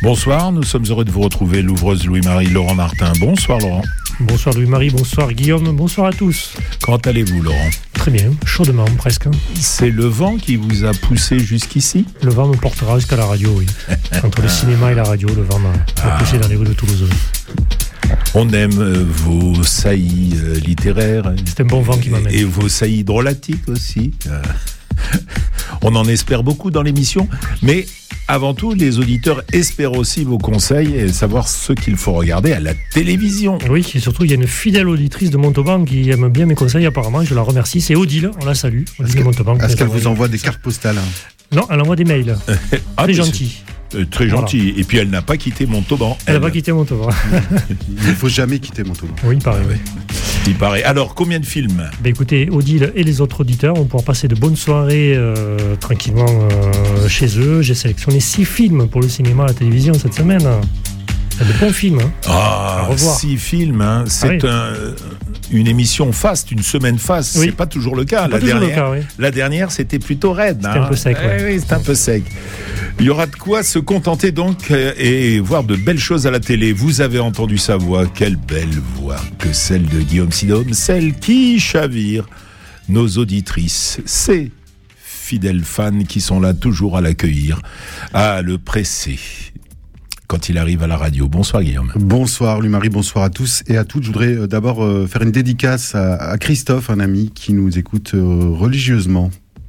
Bonsoir, nous sommes heureux de vous retrouver, l'ouvreuse Louis-Marie, Laurent Martin. Bonsoir Laurent. Bonsoir Louis-Marie, bonsoir Guillaume, bonsoir à tous. Comment allez-vous Laurent ? Très bien, chaudement presque. C'est le vent qui vous a poussé jusqu'ici ? Le vent me portera jusqu'à la radio, oui. Entre le cinéma et la radio, le vent m'a poussé dans les rues de Toulouse. On aime vos saillies littéraires. C'est un bon vent qui m'amène. Et vos saillies drôlatiques aussi. On en espère beaucoup dans l'émission, mais avant tout, les auditeurs espèrent aussi vos conseils et savoir ce qu'il faut regarder à la télévision. Oui, et surtout, il y a une fidèle auditrice de Montauban qui aime bien mes conseils apparemment, je la remercie, c'est Odile, on la salue. Odile de Montauban. Est-ce qu'elle vous envoie des cartes postales ? Non, elle envoie des mails. Très gentil. Très gentil. Voilà. Et puis elle n'a pas quitté Montauban. Elle n'a pas quitté Montauban. Il ne faut jamais quitter Montauban. Oui, il paraît. Oui. Il paraît. Alors, combien de films ? Écoutez, Odile et les autres auditeurs vont pouvoir passer de bonnes soirées tranquillement chez eux. J'ai sélectionné 6 films pour le cinéma et la télévision cette semaine. De bons films. Ah, 6 films. Hein. C'est une émission faste, une semaine faste. Oui. C'est pas toujours le cas. La dernière, c'était plutôt raide. C'était un peu sec. Oui, c'était un peu sec. Il y aura de quoi se contenter donc et voir de belles choses à la télé. Vous avez entendu sa voix, quelle belle voix que celle de Guillaume Sidôme, celle qui chavire nos auditrices. Ces fidèles fans qui sont là toujours à l'accueillir, à le presser quand il arrive à la radio. Bonsoir Guillaume. Bonsoir Louis-Marie, bonsoir à tous et à toutes. Je voudrais d'abord faire une dédicace à Christophe, un ami qui nous écoute religieusement.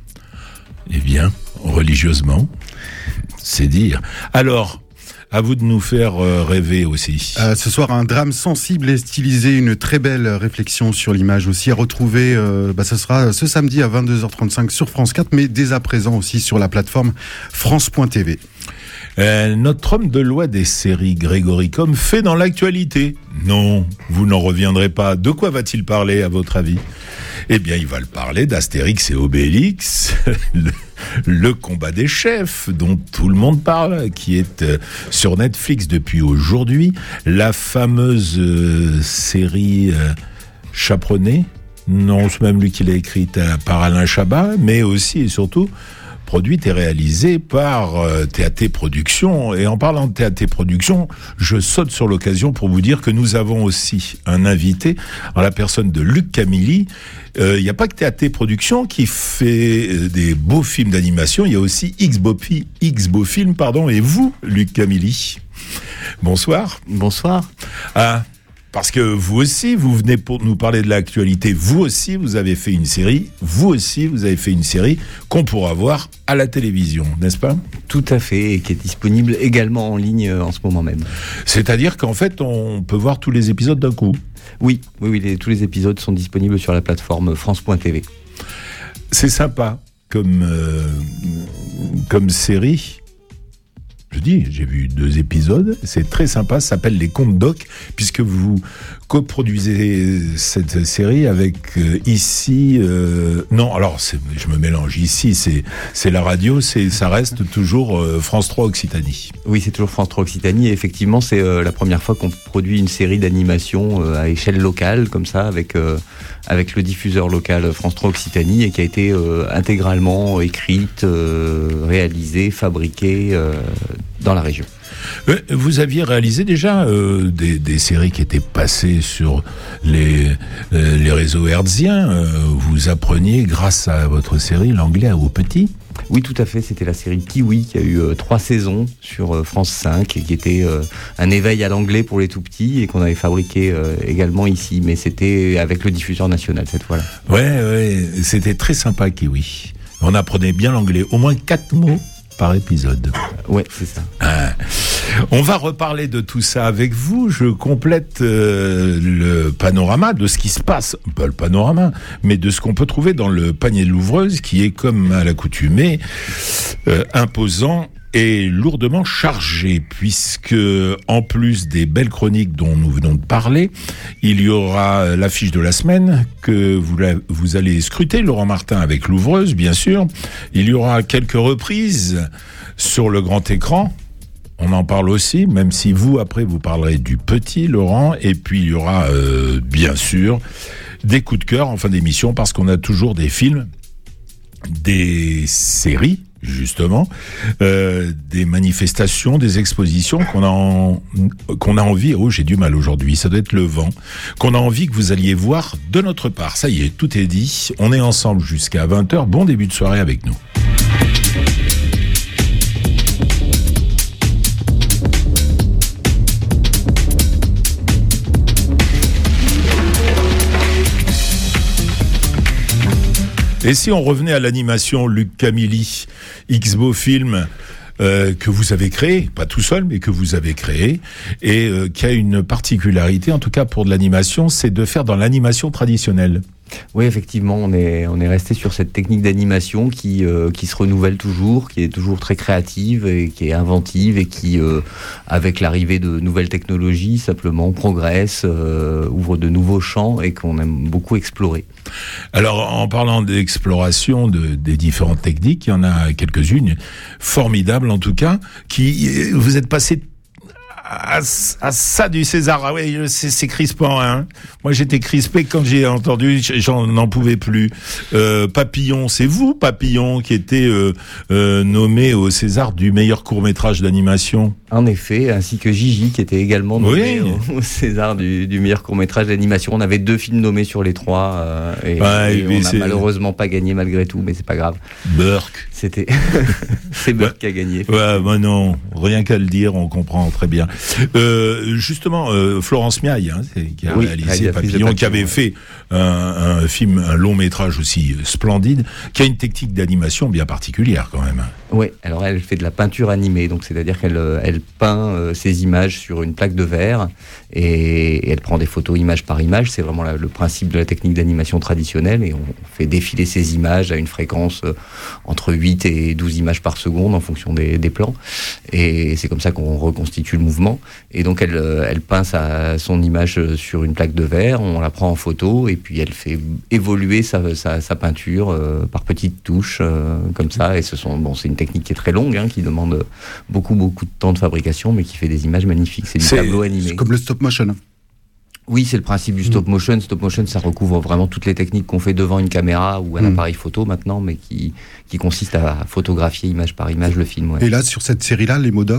Eh bien, religieusement, c'est dire. Alors, à vous de nous faire rêver aussi. Ce soir, un drame sensible et stylisé, une très belle réflexion sur l'image aussi à retrouver. Ce sera ce samedi à 22h35 sur France 4, mais dès à présent aussi sur la plateforme France.tv. Notre homme de loi des séries, Grégory Combes, fait dans l'actualité. Non, vous n'en reviendrez pas. De quoi va-t-il parler, à votre avis ? Eh bien, il va le parler d'Astérix et Obélix, le combat des chefs, dont tout le monde parle, qui est sur Netflix depuis aujourd'hui. La fameuse série chaperonnée, non, c'est même lui qui l'a écrite par Alain Chabat, mais aussi et surtout produite et réalisée par TAT Productions. Et en parlant de TAT Productions, je saute sur l'occasion pour vous dire que nous avons aussi un invité, en la personne de Luc Camilli. Il n'y a pas que TAT Productions qui fait des beaux films d'animation, il y a aussi X Beaux Films, et vous, Luc Camilli. Bonsoir. Bonsoir. Parce que vous aussi, vous venez pour nous parler de l'actualité. Vous aussi, vous avez fait une série. Vous aussi, vous avez fait une série qu'on pourra voir à la télévision, n'est-ce pas ? Tout à fait, et qui est disponible également en ligne en ce moment même. C'est-à-dire qu'en fait, on peut voir tous les épisodes d'un coup ? Oui, tous les épisodes sont disponibles sur la plateforme France.tv. C'est sympa comme série. Je dis, j'ai vu 2 épisodes, c'est très sympa, ça s'appelle Les Contes Doc, puisque vous coproduisez cette série avec ici... non, alors, je me mélange, ici c'est la radio, ça reste toujours France 3 Occitanie. Oui, c'est toujours France 3 Occitanie, et effectivement, c'est la première fois qu'on produit une série d'animation à échelle locale, comme ça, avec le diffuseur local France 3 Occitanie, et qui a été intégralement écrite, réalisée, fabriquée dans la région. Vous aviez réalisé déjà des séries qui étaient passées sur les réseaux hertziens. Vous appreniez, grâce à votre série, l'anglais aux petits ? Oui, tout à fait. C'était la série Kiwi qui a eu 3 saisons sur France 5 et qui était un éveil à l'anglais pour les tout-petits et qu'on avait fabriqué également ici. Mais c'était avec le diffuseur national cette fois-là. Ouais, c'était très sympa Kiwi. On apprenait bien l'anglais. Au moins 4 mots par épisode. Ouais, c'est ça. On va reparler de tout ça avec vous. Je complète le panorama de ce qui se passe, pas le panorama, mais de ce qu'on peut trouver dans le panier de l'ouvreuse, qui est, comme à l'accoutumée, imposant et lourdement chargé, puisque en plus des belles chroniques dont nous venons de parler, il y aura l'affiche de la semaine que vous allez scruter, Laurent Martin, avec l'ouvreuse, bien sûr. Il y aura quelques reprises sur le grand écran. On en parle aussi, même si vous, après, vous parlerez du petit, Laurent. Et puis, il y aura, bien sûr, des coups de cœur en fin d'émission, parce qu'on a toujours des films, des séries, justement, des manifestations, des expositions qu'on a envie, j'ai du mal aujourd'hui, ça doit être le vent, qu'on a envie que vous alliez voir de notre part. Ça y est, tout est dit, on est ensemble jusqu'à 20h, bon début de soirée avec nous. Et si on revenait à l'animation Luc Camilli, X-Beau Film, que vous avez créé, pas tout seul, mais que vous avez créé, et qui a une particularité, en tout cas pour de l'animation, c'est de faire dans l'animation traditionnelle. Oui, effectivement, on est resté sur cette technique d'animation qui se renouvelle toujours, qui est toujours très créative et qui est inventive et qui, avec l'arrivée de nouvelles technologies, simplement progresse, ouvre de nouveaux champs et qu'on aime beaucoup explorer. Alors, en parlant d'exploration des différentes techniques, il y en a quelques-unes formidables en tout cas, qui vous êtes passé à ça du César. Ah oui, c'est crispant, hein. Moi, j'étais crispé quand j'ai entendu, n'en pouvais plus. Papillon, c'est vous, Papillon, qui était nommé au César du meilleur court-métrage d'animation. En effet, ainsi que Gigi, qui était également nommé au César du meilleur court-métrage d'animation. On avait 2 films nommés sur les 3, et on n'a malheureusement pas gagné malgré tout, mais c'est pas grave. Burke. C'est Burke qui a gagné. Ouais, bah non, rien qu'à le dire, on comprend très bien. Justement, Florence Miaille, qui a réalisé Papillon, qui avait fait un film, un long métrage aussi splendide, qui a une technique d'animation bien particulière quand même. Oui, alors elle fait de la peinture animée, donc c'est-à-dire qu'elle peint ses images sur une plaque de verre et elle prend des photos image par image. C'est vraiment le principe de la technique d'animation traditionnelle, et on fait défiler ces images à une fréquence entre 8 et 12 images par seconde en fonction des plans, et c'est comme ça qu'on reconstitue le mouvement. Et donc elle peint son image sur une plaque de verre, on la prend en photo et puis elle fait évoluer sa peinture par petites touches comme ça, et c'est une technique qui est très longue, qui demande beaucoup de temps de fabrication, mais qui fait des images magnifiques. C'est du tableau animé. C'est comme le stop motion. Oui, c'est le principe du stop motion. Stop motion, ça recouvre vraiment toutes les techniques qu'on fait devant une caméra ou un appareil photo maintenant, mais qui consiste à photographier image par image le film. Ouais. Et là, sur cette série-là, les contes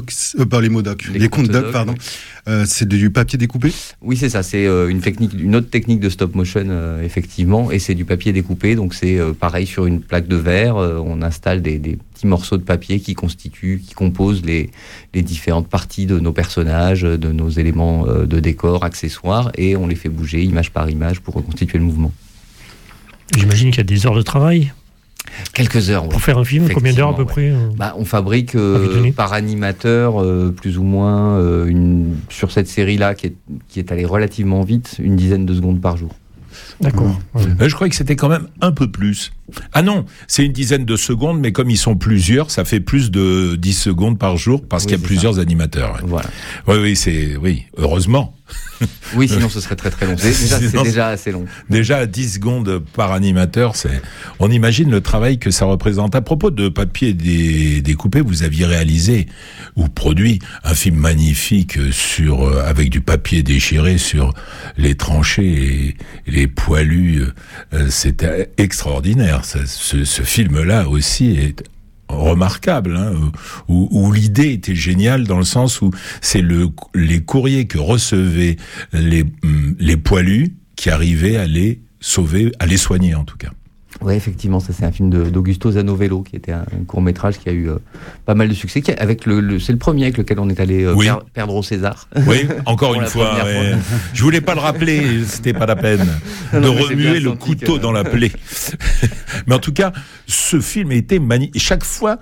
doc, pardon, c'est du papier découpé ? Oui, c'est ça. C'est une autre technique de stop motion, effectivement, et c'est du papier découpé. Donc c'est pareil sur une plaque de verre. On installe des petits morceaux de papier qui composent les différentes parties de nos personnages, de nos éléments de décor, accessoires, et on les fait bouger image par image pour reconstituer le mouvement. J'imagine qu'il y a des heures de travail. Quelques heures. Pour faire un film, combien d'heures à peu près on fabrique par animateur plus ou moins sur cette série-là qui est allée relativement vite, une dizaine de secondes par jour. D'accord. Je croyais que c'était quand même un peu plus. Ah non, c'est une dizaine de secondes, mais comme ils sont plusieurs, ça fait plus de 10 secondes par jour parce qu'il y a plusieurs animateurs. Ouais. Voilà. Oui, heureusement. Oui, sinon ce serait très très long. C'est déjà assez long. Déjà 10 secondes par animateur, on imagine le travail que ça représente. À propos de papier découpé, vous aviez réalisé ou produit un film magnifique avec du papier déchiré sur les tranchées et les poilus. C'était extraordinaire. Ce film-là aussi est remarquable, où l'idée était géniale dans le sens où c'est les courriers que recevaient les poilus qui arrivaient à les sauver, à les soigner en tout cas. Oui, effectivement, ça c'est un film d'Augusto Zanovello qui était un court-métrage qui a eu pas mal de succès. C'est le premier avec lequel on est allé perdre au César. Oui, encore une fois. Je voulais pas le rappeler, c'était pas la peine de remuer le couteau dans la plaie. Mais en tout cas, ce film était magnifique. Chaque fois,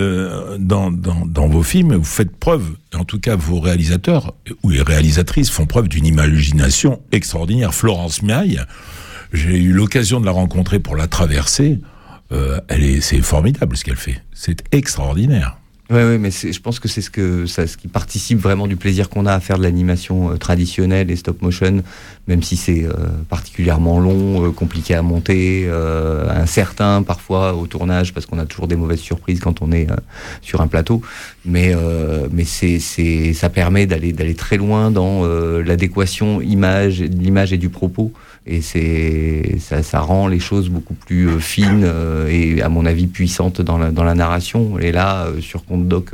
dans vos films, vous faites preuve, en tout cas vos réalisateurs ou les réalisatrices font preuve d'une imagination extraordinaire. Florence Miaille, j'ai eu l'occasion de la rencontrer pour La Traversée. C'est formidable ce qu'elle fait. C'est extraordinaire. Ouais, mais je pense que c'est ce qui participe vraiment du plaisir qu'on a à faire de l'animation traditionnelle et stop motion, même si c'est particulièrement long, compliqué à monter, incertain parfois au tournage, parce qu'on a toujours des mauvaises surprises quand on est sur un plateau. Mais ça permet d'aller très loin dans l'adéquation l'image et du propos. Et ça rend les choses beaucoup plus fines et à mon avis puissantes dans la narration. Et là, sur Conte Doc,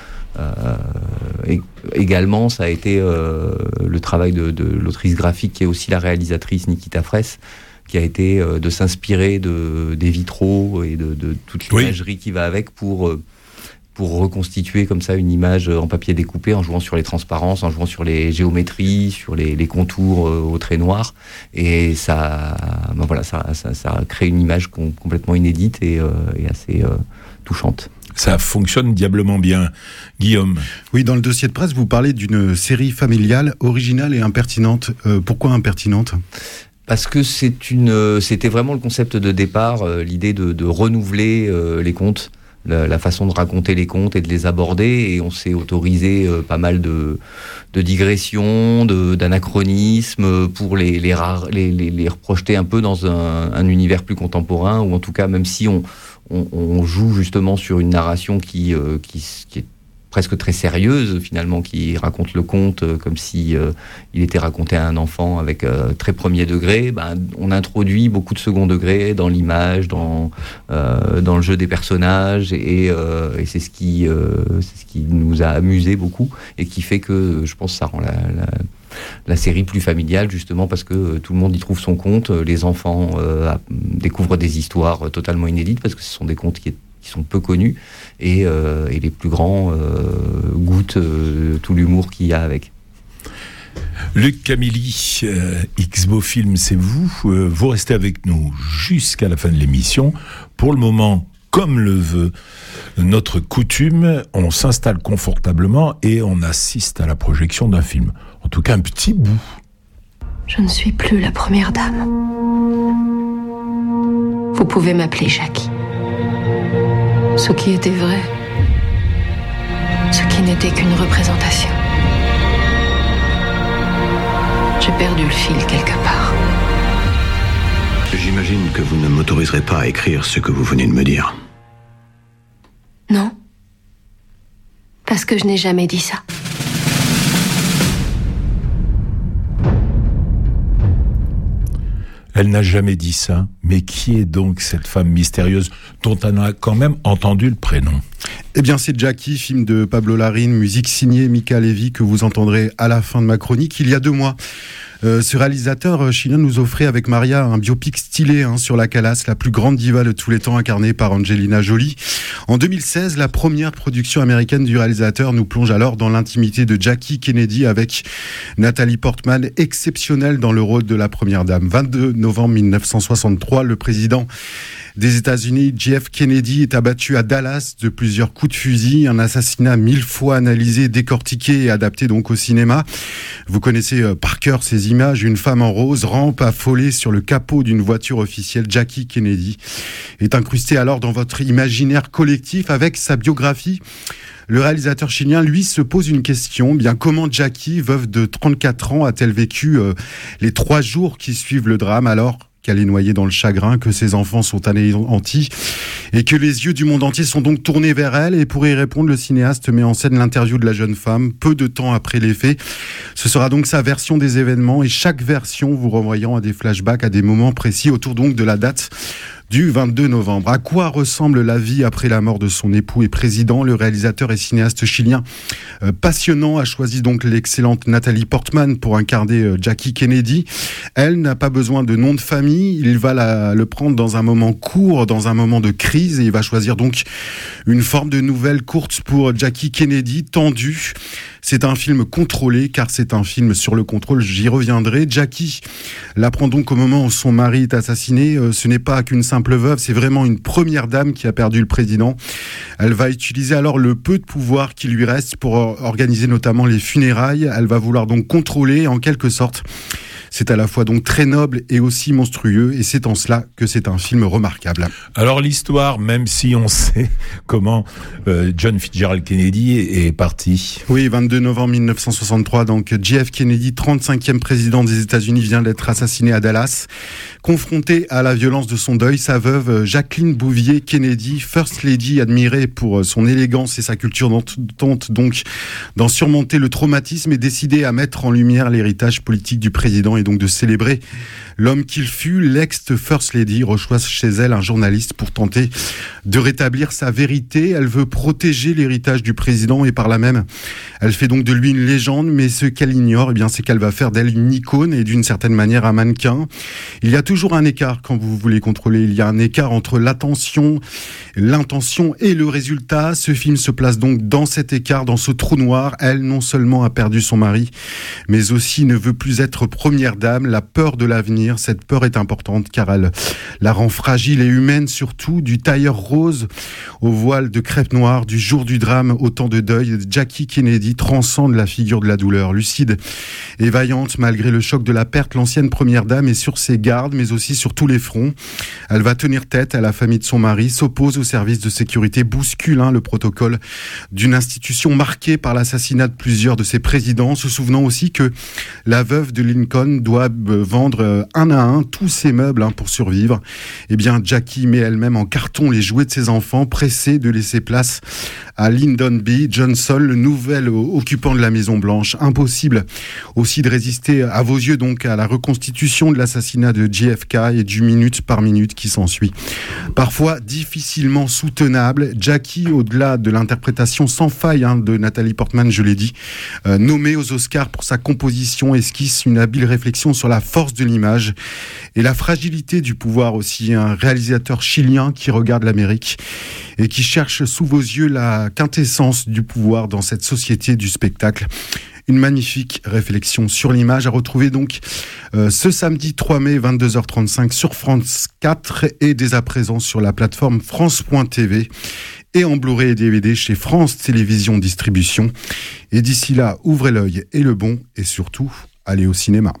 également, ça a été le travail de l'autrice graphique qui est aussi la réalisatrice Nikita Fraisse, qui a été de s'inspirer des vitraux et de toute l'imagerie qui va avec pour reconstituer comme ça une image en papier découpé, en jouant sur les transparences, en jouant sur les géométries, sur les contours au trait noir. Et ça crée une image complètement inédite et assez touchante. Ça fonctionne diablement bien. Guillaume. Oui, dans le dossier de presse, vous parlez d'une série familiale, originale et impertinente. Pourquoi impertinente ? Parce que c'était vraiment le concept de départ, l'idée de renouveler les contes. La façon de raconter les contes et de les aborder, et on s'est autorisé pas mal de digressions, d'anachronismes pour les reprojeter un peu dans un univers plus contemporain, ou en tout cas, même si on joue justement sur une narration qui est presque très sérieuse finalement, qui raconte le conte comme si il était raconté à un enfant avec très premier degré, on introduit beaucoup de second degré dans l'image, dans le jeu des personnages, et c'est ce qui nous a amusé beaucoup et qui fait que je pense que ça rend la série plus familiale, justement parce que tout le monde y trouve son compte. Les enfants découvrent des histoires totalement inédites parce que ce sont des contes qui sont peu connus, et les plus grands goûtent tout l'humour qu'il y a avec. Luc Camilly, X-Beau Film, c'est vous. Vous restez avec nous jusqu'à la fin de l'émission. Pour le moment, comme le veut notre coutume, on s'installe confortablement et on assiste à la projection d'un film. En tout cas, un petit bout. Je ne suis plus la première dame. Vous pouvez m'appeler Jackie. Ce qui était vrai, ce qui n'était qu'une représentation. J'ai perdu le fil quelque part. J'imagine que vous ne m'autoriserez pas à écrire ce que vous venez de me dire. Non. Parce que je n'ai jamais dit ça. Elle n'a jamais dit ça, mais qui est donc cette femme mystérieuse dont on a quand même entendu le prénom ? Eh bien, c'est Jackie, film de Pablo Larraín, musique signée Mika Levy, que vous entendrez à la fin de ma chronique. Il y a 2 mois, ce réalisateur chilien nous offrait avec Maria un biopic stylé sur la Calas, la plus grande diva de tous les temps, incarnée par Angelina Jolie. En 2016, la première production américaine du réalisateur nous plonge alors dans l'intimité de Jackie Kennedy avec Nathalie Portman, exceptionnelle dans le rôle de la première dame. 22 novembre 1963, le président des États-Unis, JF Kennedy, est abattu à Dallas de plusieurs coups de fusil, un assassinat 1000 fois analysé, décortiqué et adapté donc au cinéma. Vous connaissez par cœur ces images, une femme en rose rampe affolée sur le capot d'une voiture officielle. Jackie Kennedy est incrustée alors dans votre imaginaire collectif avec sa biographie. Le réalisateur chilien, lui, se pose une question. Bien, comment Jackie, veuve de 34 ans, a-t-elle vécu les 3 jours qui suivent le drame, alors qu'elle est noyée dans le chagrin, que ses enfants sont anéantis et que les yeux du monde entier sont donc tournés vers elle? Et pour y répondre, le cinéaste met en scène l'interview de la jeune femme peu de temps après les faits. Ce sera donc sa version des événements, et chaque version vous renvoyant à des flashbacks, à des moments précis autour donc de la date du 22 novembre. À quoi ressemble la vie après la mort de son époux et président? Le réalisateur et cinéaste chilien passionnant a choisi donc l'excellente Nathalie Portman pour incarner Jackie Kennedy. Elle n'a pas besoin de nom de famille, il va le prendre dans un moment court, dans un moment de crise, et il va choisir donc une forme de nouvelle courte pour Jackie Kennedy, tendue. C'est un film contrôlé, car c'est un film sur le contrôle, j'y reviendrai. Jackie l'apprend donc au moment où son mari est assassiné. Ce n'est pas qu'une simple veuve, c'est vraiment une première dame qui a perdu le président. Elle va utiliser alors le peu de pouvoir qui lui reste pour organiser notamment les funérailles. Elle va vouloir donc contrôler en quelque sorte C'est à la fois donc très noble et aussi monstrueux, et c'est en cela que c'est un film remarquable. Alors l'histoire, même si on sait comment John Fitzgerald Kennedy est parti. Oui, 22 novembre 1963, donc JF Kennedy, 35e président des États-Unis, vient d'être assassiné à Dallas. Confronté à la violence de son deuil, sa veuve Jacqueline Bouvier Kennedy, First Lady admirée pour son élégance et sa culture, tente donc d'en surmonter le traumatisme et décidée à mettre en lumière l'héritage politique du président et donc de célébrer l'homme qu'il fut. L'ex-First Lady reçoit chez elle un journaliste pour tenter de rétablir sa vérité. Elle veut protéger l'héritage du président et par là même, elle fait donc de lui une légende, mais ce qu'elle ignore, eh bien, c'est qu'elle va faire d'elle une icône et d'une certaine manière un mannequin. Il y a toujours un écart quand vous voulez contrôler. Il y a un écart entre l'intention et le résultat. Ce film se place donc dans cet écart, dans ce trou noir. Elle, non seulement a perdu son mari, mais aussi ne veut plus être première dame. La peur de l'avenir, cette peur est importante car elle la rend fragile et humaine, surtout du tailleur rose au voile de crêpe noire, du jour du drame au temps de deuil. Jackie Kennedy transcende la figure de la douleur. Lucide et vaillante malgré le choc de la perte, l'ancienne première dame est sur ses gardes, mais aussi sur tous les fronts. Elle va tenir tête à la famille de son mari, s'oppose aux services de sécurité, bouscule le protocole d'une institution marquée par l'assassinat de plusieurs de ses présidents, se souvenant aussi que la veuve de Lincoln doit vendre un à un tous ses meubles pour survivre. Eh bien, Jackie met elle-même en carton les jouets de ses enfants, pressée de laisser place à Lyndon B. Johnson, le nouvel occupant de la Maison Blanche. Impossible aussi de résister à vos yeux donc à la reconstitution de l'assassinat de JFK et du minute par minute qui s'ensuit. Parfois difficilement soutenable, Jackie, au-delà de l'interprétation sans faille de Nathalie Portman, je l'ai dit, nommée aux Oscars pour sa composition, esquisse une habile réflexion sur la force de l'image et la fragilité du pouvoir aussi. Un réalisateur chilien qui regarde l'Amérique et qui cherche sous vos yeux la quintessence du pouvoir dans cette société du spectacle. Une magnifique réflexion sur l'image à retrouver donc ce samedi 3 mai 22h35 sur France 4 et dès à présent sur la plateforme France.tv et en Blu-ray et DVD chez France Télévisions Distribution. Et d'ici là, ouvrez l'œil et le bon et surtout, allez au cinéma.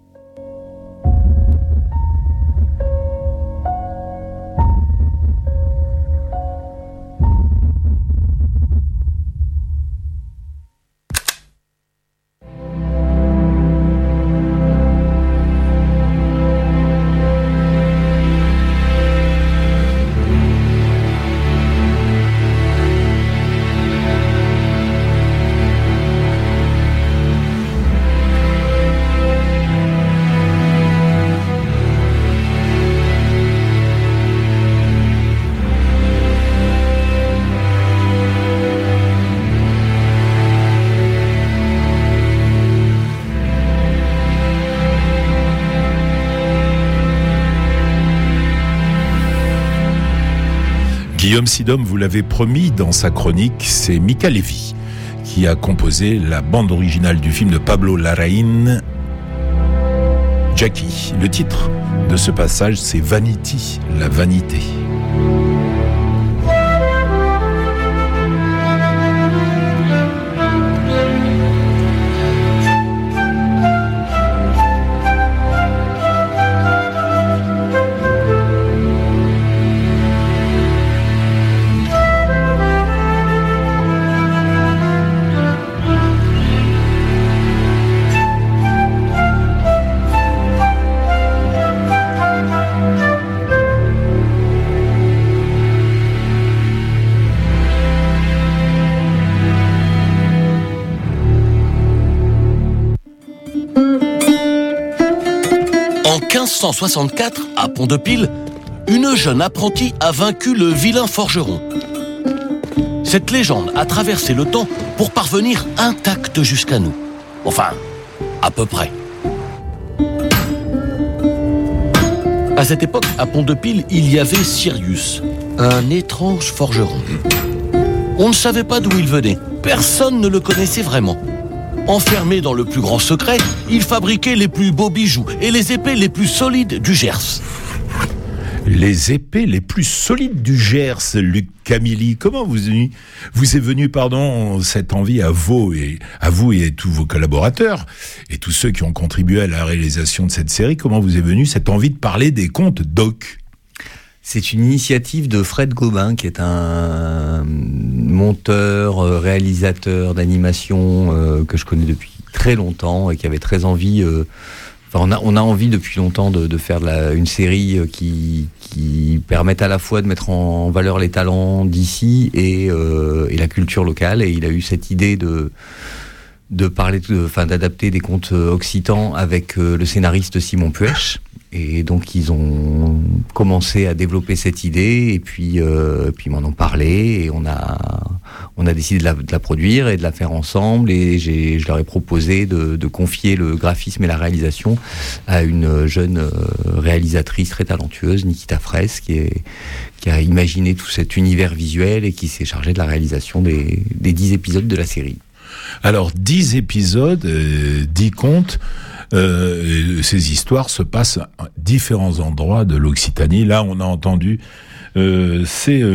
Guillaume Sidom vous l'avait promis dans sa chronique, c'est Mika Levy qui a composé la bande originale du film de Pablo Larraín, Jackie. Le titre de ce passage, c'est Vanity, la vanité. En 1564, à Pont-de-Pile, une jeune apprentie a vaincu le vilain forgeron. Cette légende a traversé le temps pour parvenir intacte jusqu'à nous. Enfin, à peu près. À cette époque, à Pont-de-Pile, il y avait Sirius, un étrange forgeron. On ne savait pas d'où il venait. Personne ne le connaissait vraiment. Enfermé dans le plus grand secret, il fabriquait les plus beaux bijoux et les épées les plus solides du Gers. Les épées les plus solides du Gers, Luc Camilli. Comment vous est venue, cette envie à vous et tous vos collaborateurs et tous ceux qui ont contribué à la réalisation de cette série, comment vous est venue cette envie de parler des contes d'Oc ? C'est une initiative de Fred Gobin, qui est un monteur, réalisateur d'animation que je connais depuis très longtemps et qui avait très envie... on a envie depuis longtemps de faire une série qui permette à la fois de mettre en valeur les talents d'ici et la culture locale. Et il a eu cette idée de parler, d'adapter des contes occitans avec le scénariste Simon Puech. Et donc ils ont commencé à développer cette idée et puis ils m'en ont parlé et on a décidé de la produire et de la faire ensemble et je leur ai proposé de confier le graphisme et la réalisation à une jeune réalisatrice très talentueuse, Nikita Fraisse, qui a imaginé tout cet univers visuel et qui s'est chargée de la réalisation des 10 épisodes de la série. Alors 10 épisodes, 10 contes. Ces histoires se passent à différents endroits de l'Occitanie. Là, on a entendu, le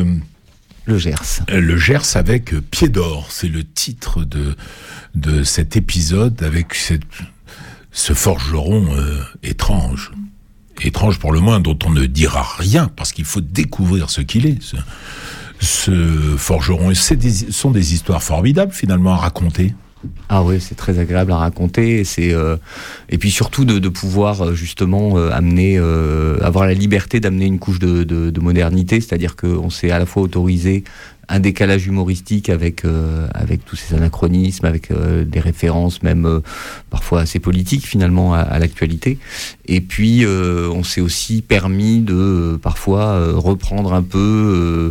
Gers. Le Gers avec Pied d'Or. C'est le titre de cet épisode avec ce forgeron étrange. Étrange pour le moins, dont on ne dira rien, parce qu'il faut découvrir ce qu'il est, ce forgeron. Et sont des histoires formidables, finalement, à raconter. Ah oui, c'est très agréable à raconter. Et puis surtout de pouvoir justement avoir la liberté d'amener une couche de modernité, c'est-à-dire qu'on s'est à la fois autorisé un décalage humoristique avec tous ces anachronismes, avec des références même parfois assez politiques finalement à l'actualité. Et puis on s'est aussi permis de parfois reprendre un peu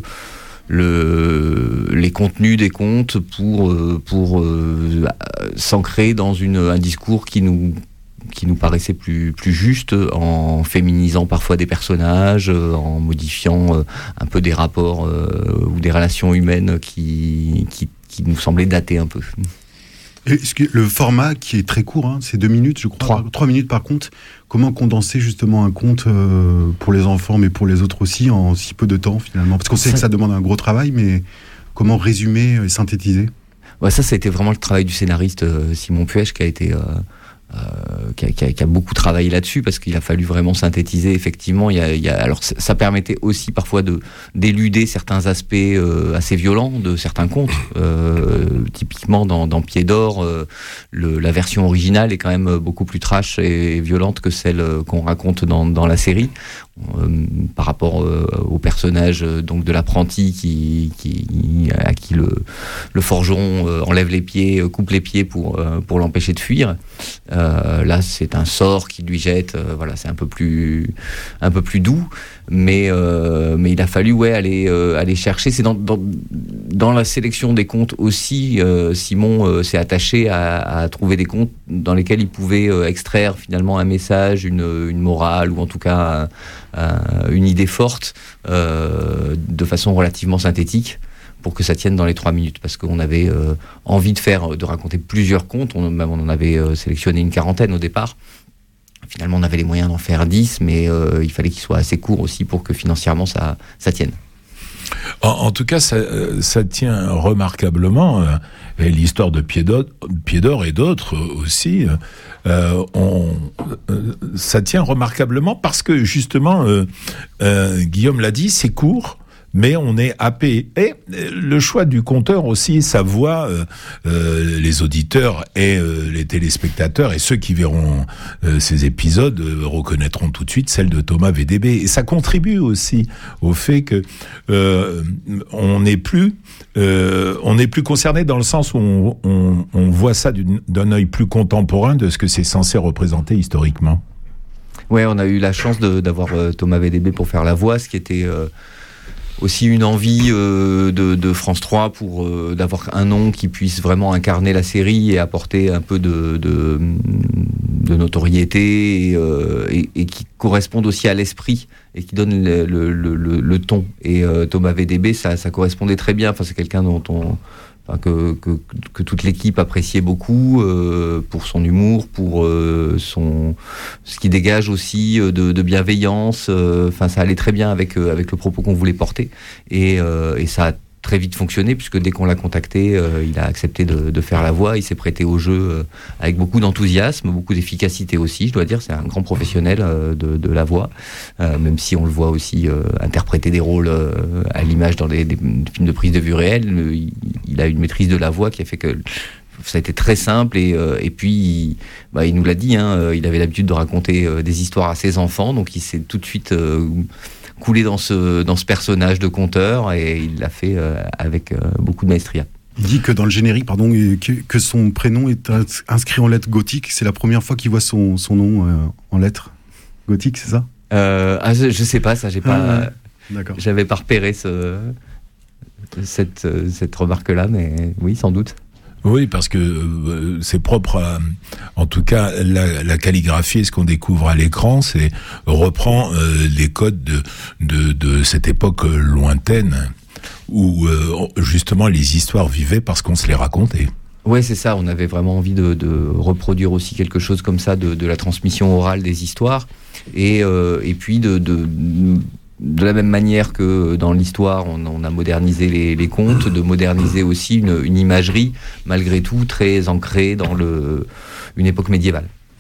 les contenus des contes pour s'ancrer dans un discours qui nous paraissait plus juste, en féminisant parfois des personnages, en modifiant un peu des rapports ou des relations humaines qui nous semblaient dater un peu. Est-ce que le format qui est très court, c'est 2 minutes, je crois, 3 minutes par conte, comment condenser justement un conte pour les enfants, mais pour les autres aussi, en si peu de temps finalement ? Parce qu'on sait que ça demande un gros travail, mais comment résumer et synthétiser ? Ouais, ça a été vraiment le travail du scénariste Simon Puech qui a été... qui a beaucoup travaillé là-dessus, parce qu'il a fallu vraiment synthétiser. Effectivement, alors ça permettait aussi parfois d'éluder certains aspects assez violents de certains contes. Typiquement dans Pied d'Or, la version originale est quand même beaucoup plus trash et violente que celle qu'on raconte dans la série. Par rapport au personnage donc de l'apprenti à qui le forgeron enlève les pieds, coupe les pieds pour l'empêcher de fuir. Là, c'est un sort qu'il lui jette. C'est un peu plus doux, mais il a fallu aller chercher. C'est dans la sélection des contes aussi. Simon s'est attaché à trouver des contes dans lesquels il pouvait extraire finalement un message, une morale, ou en tout cas une idée forte de façon relativement synthétique, pour que ça tienne dans les 3 minutes, parce qu'on avait envie de raconter plusieurs contes. On en avait sélectionné une 40aine au départ. Finalement, on avait les moyens d'en faire 10, mais il fallait qu'ils soient assez courts aussi pour que financièrement ça tienne. En tout cas, ça tient remarquablement. Et l'histoire de Pied d'Or et d'autres aussi, ça tient remarquablement parce que justement, Guillaume l'a dit, c'est court, mais on est happé. Et le choix du conteur aussi, sa voix, les auditeurs et les téléspectateurs et ceux qui verront ces épisodes reconnaîtront tout de suite celle de Thomas VDB. Et ça contribue aussi au fait que on n'est plus concerné, dans le sens où on voit ça d'un œil plus contemporain de ce que c'est censé représenter historiquement. Ouais, on a eu la chance d'avoir Thomas VDB pour faire la voix, ce qui était aussi une envie de France 3 pour d'avoir un nom qui puisse vraiment incarner la série et apporter un peu de notoriété et qui corresponde aussi à l'esprit et qui donne le ton. Et Thomas VDB, ça correspondait très bien. Enfin, c'est quelqu'un dont que toute l'équipe appréciait beaucoup pour son humour, pour ce qui dégage aussi de bienveillance. Enfin, ça allait très bien avec le propos qu'on voulait porter, et ça a très vite fonctionné, puisque dès qu'on l'a contacté, il a accepté de faire la voix. Il s'est prêté au jeu avec beaucoup d'enthousiasme, beaucoup d'efficacité aussi, je dois dire. C'est un grand professionnel de la voix, même si on le voit aussi interpréter des rôles à l'image dans des films de prise de vue réelle. Il a une maîtrise de la voix qui a fait que ça a été très simple, et puis il nous l'a dit, il avait l'habitude de raconter des histoires à ses enfants, donc il s'est tout de suite coulé dans ce personnage de conteur, et il l'a fait avec beaucoup de maestria. Il dit que dans le générique, que son prénom est inscrit en lettres gothiques. C'est la première fois qu'il voit son nom en lettres gothiques, c'est ça ? Je sais pas, ça d'accord. J'avais pas repéré cette remarque-là, mais oui, sans doute. Oui, parce que c'est propre à, en tout cas, la calligraphie, ce qu'on découvre à l'écran, c'est reprend les codes de cette époque lointaine où justement les histoires vivaient parce qu'on se les racontait. Ouais, c'est ça. On avait vraiment envie de reproduire aussi quelque chose comme ça de la transmission orale des histoires, et puis de la même manière que dans l'histoire, on a modernisé les contes, de moderniser aussi une imagerie, malgré tout, très ancrée dans une époque médiévale.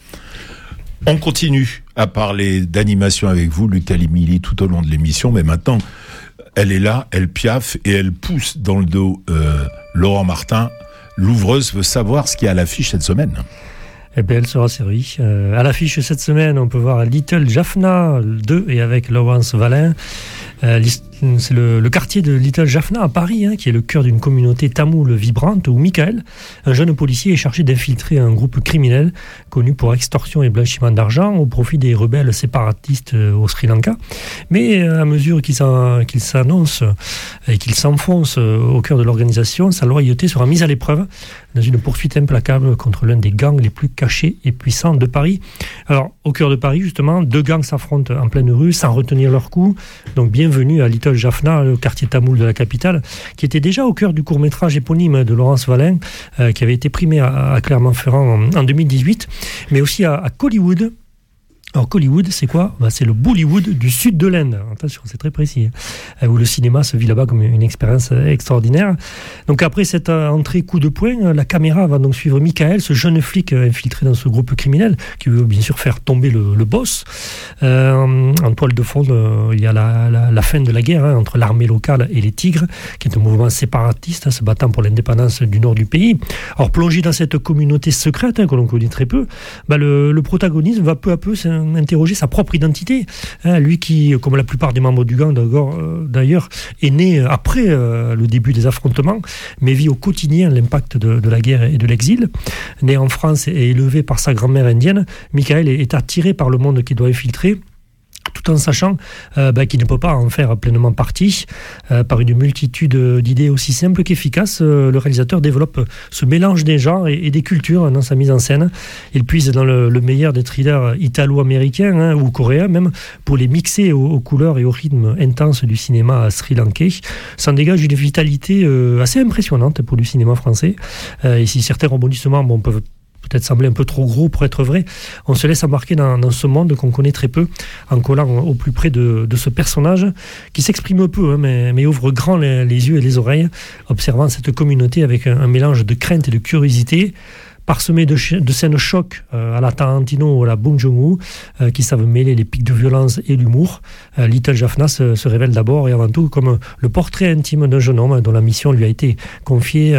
On continue à parler d'animation avec vous, Lucas Limili, tout au long de l'émission, mais maintenant, elle est là, elle piaffe et elle pousse dans le dos Laurent Martin. L'ouvreuse veut savoir ce qu'il y a à l'affiche cette semaine. Eh bien, elle sera servie. À l'affiche cette semaine, on peut voir Little Jaffna 2 et avec Laurence Vallin. C'est le quartier de Little Jaffna à Paris, qui est le cœur d'une communauté tamoule vibrante, où Michael, un jeune policier, est chargé d'infiltrer un groupe criminel connu pour extorsion et blanchiment d'argent au profit des rebelles séparatistes au Sri Lanka. Mais à mesure qu'il s'annonce et qu'il s'enfonce au cœur de l'organisation, sa loyauté sera mise à l'épreuve dans une poursuite implacable contre l'un des gangs les plus cachés et puissants de Paris. Alors, au cœur de Paris, justement, deux gangs s'affrontent en pleine rue sans retenir leur coup. Donc, bienvenue à Little Jaffna, le quartier tamoul de la capitale, qui était déjà au cœur du court-métrage éponyme de Laurence Vallin, qui avait été primé à Clermont-Ferrand en 2018, mais aussi à Collywood. Alors, Collywood, c'est quoi ? C'est le Bollywood du sud de l'Inde. Attention, c'est très précis. Où le cinéma se vit là-bas comme une expérience extraordinaire. Donc, après cette entrée coup de poing, la caméra va donc suivre Michael, ce jeune flic infiltré dans ce groupe criminel, qui veut bien sûr faire tomber le boss. En toile de fond, il y a la fin de la guerre entre l'armée locale et les Tigres, qui est un mouvement séparatiste se battant pour l'indépendance du nord du pays. Alors, plongé dans cette communauté secrète, que l'on connaît très peu, le protagoniste va peu à peu interroger sa propre identité. Lui qui, comme la plupart des membres du gang d'ailleurs, est né après le début des affrontements, mais vit au quotidien l'impact de la guerre et de l'exil. Né en France et élevé par sa grand-mère indienne, Michael est attiré par le monde qu'il doit infiltrer, tout en sachant qu'il ne peut pas en faire pleinement partie. Par une multitude d'idées aussi simples qu'efficaces, le réalisateur développe ce mélange des genres et des cultures dans sa mise en scène. Il puise dans le meilleur des thrillers italo-américains ou coréens même, pour les mixer aux couleurs et au rythme intense du cinéma sri-lankais. S'en dégage une vitalité assez impressionnante pour du cinéma français. Et si certains rebondissements peuvent peut-être sembler un peu trop gros pour être vrai, on se laisse embarquer dans ce monde qu'on connaît très peu, en collant au plus près de ce personnage qui s'exprime peu, mais ouvre grand les yeux et les oreilles, observant cette communauté avec un mélange de crainte et de curiosité, parsemé de scènes choc à la Tarantino ou à la Bong Joon-ho, qui savent mêler les pics de violence et l'humour. Little Jaffna se révèle d'abord et avant tout comme le portrait intime d'un jeune homme dont la mission lui a été confiée,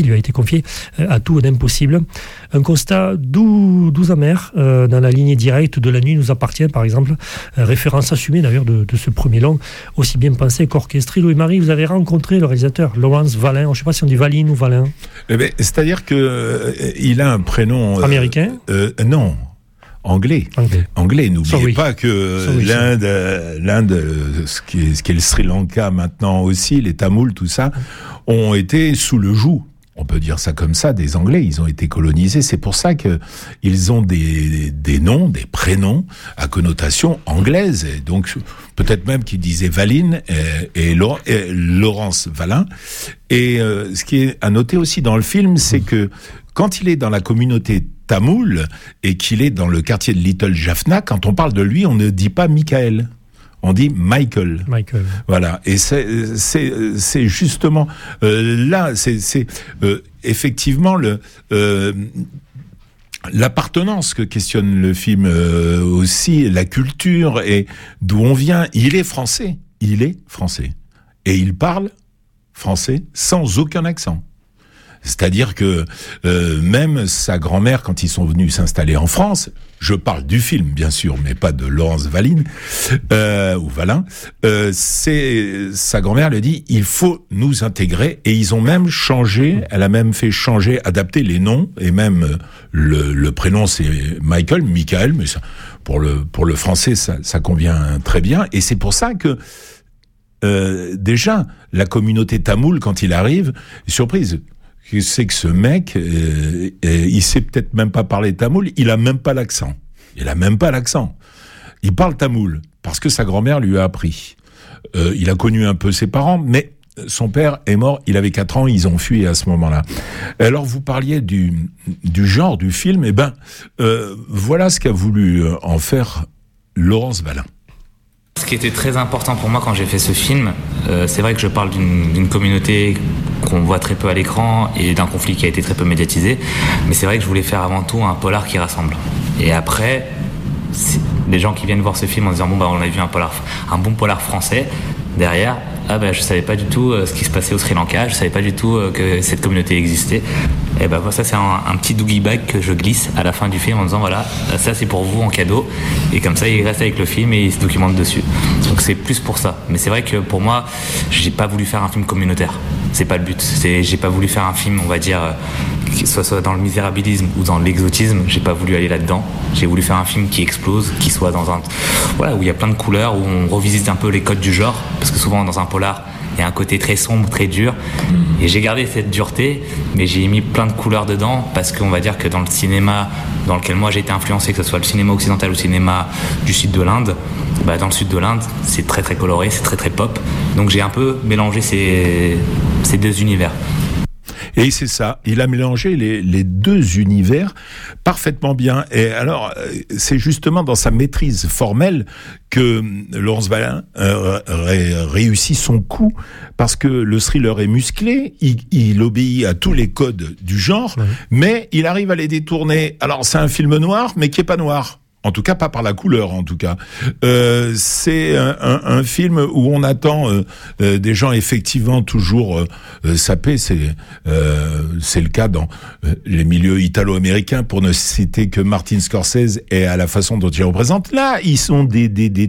à tout d'impossible. Un constat doux amer dans la lignée directe de La nuit nous appartient, par exemple, référence assumée d'ailleurs de ce premier long, aussi bien pensé qu'orchestré. Louis Marie, vous avez rencontré le réalisateur Laurence Vallin, je ne sais pas si on dit Valine ou Vallin. C'est-à-dire que il a un prénom américain. Non. Anglais. N'oubliez pas que l'Inde, ce qui est le Sri Lanka maintenant aussi, les Tamouls, tout ça, ont été sous le joug. on peut dire ça comme ça, des Anglais, ils ont été colonisés. C'est pour ça que ils ont des noms, des prénoms à connotation anglaise. Et donc, peut-être même qu'ils disaient Valine et Laurence Valin. Et ce qui est à noter aussi dans le film, c'est que quand il est dans la communauté tamoule et qu'il est dans le quartier de Little Jaffna, quand on parle de lui, on ne dit pas Michael. On dit Michael. Voilà. Et c'est justement là, c'est effectivement l'appartenance que questionne le film aussi, la culture et d'où on vient. Il est français. Et il parle français sans aucun accent. C'est-à-dire que même sa grand-mère, quand ils sont venus s'installer en France, je parle du film bien sûr, mais pas de Laurence Valine ou Valin, sa grand-mère lui dit il faut nous intégrer, et ils ont même changé, elle a même fait changer, adapter les noms, et même le prénom c'est Michael, mais ça, pour le français ça convient très bien, et c'est pour ça que déjà la communauté tamoule, quand il arrive, est surprise. C'est que ce mec, il sait peut-être même pas parler tamoul, il a même pas l'accent. Il parle tamoul, parce que sa grand-mère lui a appris. Il a connu un peu ses parents, mais son père est mort, il avait 4 ans, ils ont fui à ce moment-là. Alors vous parliez du genre du film, voilà ce qu'a voulu en faire Laurence Valin. Ce qui était très important pour moi quand j'ai fait ce film, c'est vrai que je parle d'une communauté qu'on voit très peu à l'écran et d'un conflit qui a été très peu médiatisé, mais c'est vrai que je voulais faire avant tout un polar qui rassemble. Et après, les gens qui viennent voir ce film en disant on a vu un bon polar français, derrière, je savais pas du tout ce qui se passait au Sri Lanka, je savais pas du tout que cette communauté existait. Et ça c'est un petit doogie bag que je glisse à la fin du film en disant voilà, ça c'est pour vous en cadeau, et comme ça il reste avec le film et il se documente dessus. Donc c'est plus pour ça. Mais c'est vrai que pour moi, j'ai pas voulu faire un film communautaire. C'est pas le but. J'ai pas voulu faire un film, on va dire, qui soit dans le misérabilisme ou dans l'exotisme. J'ai pas voulu aller là-dedans. J'ai voulu faire un film qui explose, qui soit dans où il y a plein de couleurs, où on revisite un peu les codes du genre, parce que souvent dans un polar il y a un côté très sombre, très dur, et j'ai gardé cette dureté, mais j'ai mis plein de couleurs dedans, parce qu'on va dire que dans le cinéma dans lequel moi j'ai été influencé, que ce soit le cinéma occidental ou le cinéma du sud de l'Inde, dans le sud de l'Inde c'est très très coloré, c'est très très pop, donc j'ai un peu mélangé ces deux univers. Et c'est ça, il a mélangé les deux univers parfaitement bien. Et alors, c'est justement dans sa maîtrise formelle que Laurence Valin réussit son coup, parce que le thriller est musclé, il obéit à tous les codes du genre, mais il arrive à les détourner. Alors, c'est un film noir, mais qui est pas noir. En tout cas, pas par la couleur, en tout cas. C'est un film où on attend des gens effectivement toujours sapés. C'est le cas dans les milieux italo-américains, pour ne citer que Martin Scorsese et à la façon dont il représente. Là, ils sont des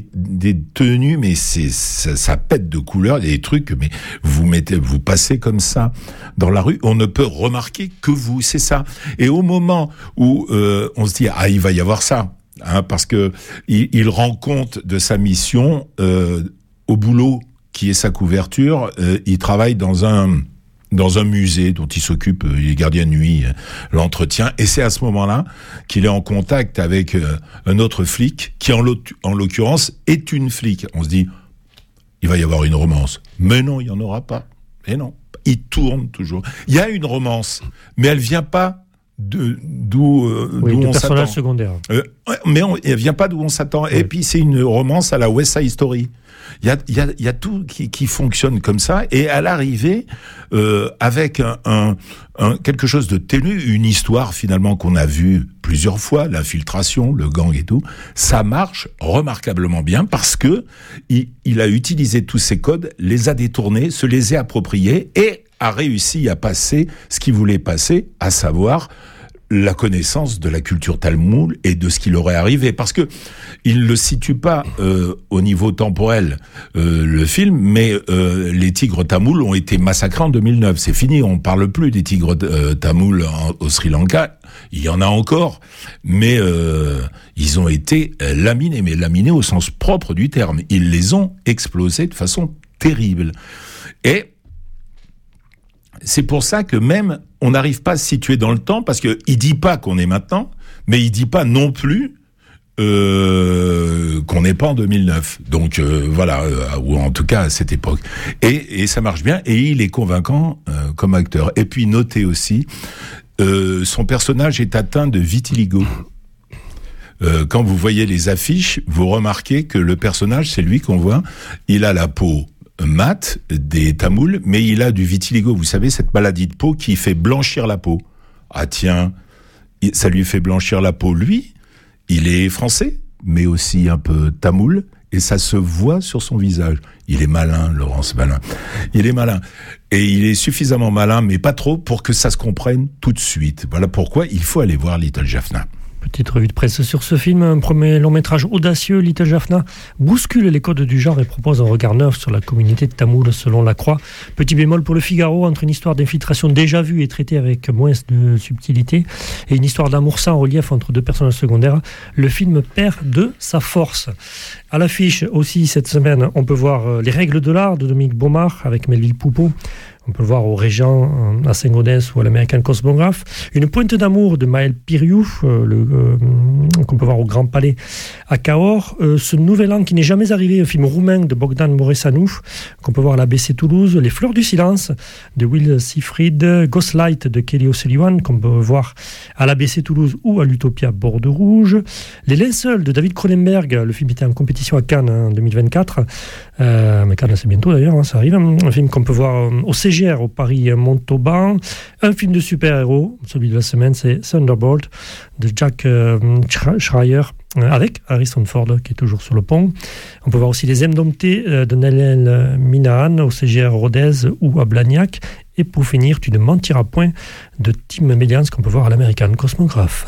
tenues, mais ça pète de couleurs, des trucs, mais vous passez comme ça dans la rue, on ne peut remarquer que vous, c'est ça. Et au moment où on se dit il va y avoir ça. Parce que il rend compte de sa mission au boulot qui est sa couverture. Il travaille dans un musée dont il s'occupe, il est gardien de nuit, l'entretien, et c'est à ce moment-là qu'il est en contact avec un autre flic qui en l'occurrence est une flic. On se dit il va y avoir une romance, mais non, il y en aura pas. Et non, il tourne toujours. Il y a une romance, mais elle vient pas d'où on s'attend. Secondaire. Mais elle vient pas d'où on s'attend. Oui. Et puis c'est une romance à la West Side Story. Il y a tout qui fonctionne comme ça. Et à l'arrivée, avec quelque chose de ténu, une histoire finalement qu'on a vue plusieurs fois, l'infiltration, le gang et tout, ça marche remarquablement bien, parce que il a utilisé tous ces codes, les a détournés, se les a appropriés et a réussi à passer ce qu'il voulait passer, à savoir la connaissance de la culture tamoule et de ce qui leur est arrivé. Parce que il le situe pas au niveau temporel, le film, mais les tigres tamouls ont été massacrés en 2009. C'est fini, on parle plus des tigres tamouls au Sri Lanka. Il y en a encore, mais ils ont été laminés, mais laminés au sens propre du terme. Ils les ont explosés de façon terrible. Et c'est pour ça que même on n'arrive pas à se situer dans le temps parce que il dit pas qu'on est maintenant, mais il dit pas non plus qu'on n'est pas en 2009. Donc voilà, ou en tout cas à cette époque. Et ça marche bien, et il est convaincant comme acteur. Et puis notez aussi, son personnage est atteint de vitiligo. Quand vous voyez les affiches, vous remarquez que le personnage, c'est lui qu'on voit, il a la peau mate des Tamouls, mais il a du vitiligo. Vous savez, cette maladie de peau qui fait blanchir la peau. Ah tiens, ça lui fait blanchir la peau, lui. Il est français, mais aussi un peu tamoul, et ça se voit sur son visage. Il est malin, Laurence Vallin. Il est malin. Et il est suffisamment malin, mais pas trop, pour que ça se comprenne tout de suite. Voilà pourquoi il faut aller voir Little Jaffna. Petite revue de presse sur ce film, un premier long métrage audacieux, Little Jaffna bouscule les codes du genre et propose un regard neuf sur la communauté de Tamoul selon la Croix. Petit bémol pour le Figaro, entre une histoire d'infiltration déjà vue et traitée avec moins de subtilité et une histoire d'amour sans relief entre deux personnages secondaires, le film perd de sa force. À l'affiche aussi cette semaine, on peut voir Les règles de l'art de Dominique Baumard avec Melville Poupeau. On peut le voir au Régent, à Saint-Gaudens ou à l'American Cosmographe. Une pointe d'amour de Maël Piriou, qu'on peut voir au Grand Palais à Cahors. Ce nouvel an qui n'est jamais arrivé, un film roumain de Bogdan Moreșanu, qu'on peut voir à l'ABC Toulouse. Les Fleurs du Silence de Will Siegfried. Ghostlight de Kelly O'Sullivan, qu'on peut voir à l'ABC Toulouse ou à l'Utopia Bordeaux-Rouge. Les Linceuls de David Cronenberg. Le film était en compétition à Cannes en 2024. Mais Cannes, c'est bientôt d'ailleurs, ça arrive. Un film qu'on peut voir au CGR au Paris Montauban. Un film de super-héros, celui de la semaine, c'est Thunderbolt de Jack Schreier avec Harrison Ford qui est toujours sur le pont. On peut voir aussi Les Indomptés de Nellel Minahan au CGR Rodez ou à Blagnac. Et pour finir, Tu ne mentiras point de Tim Mélians qu'on peut voir à l'American Cosmographe.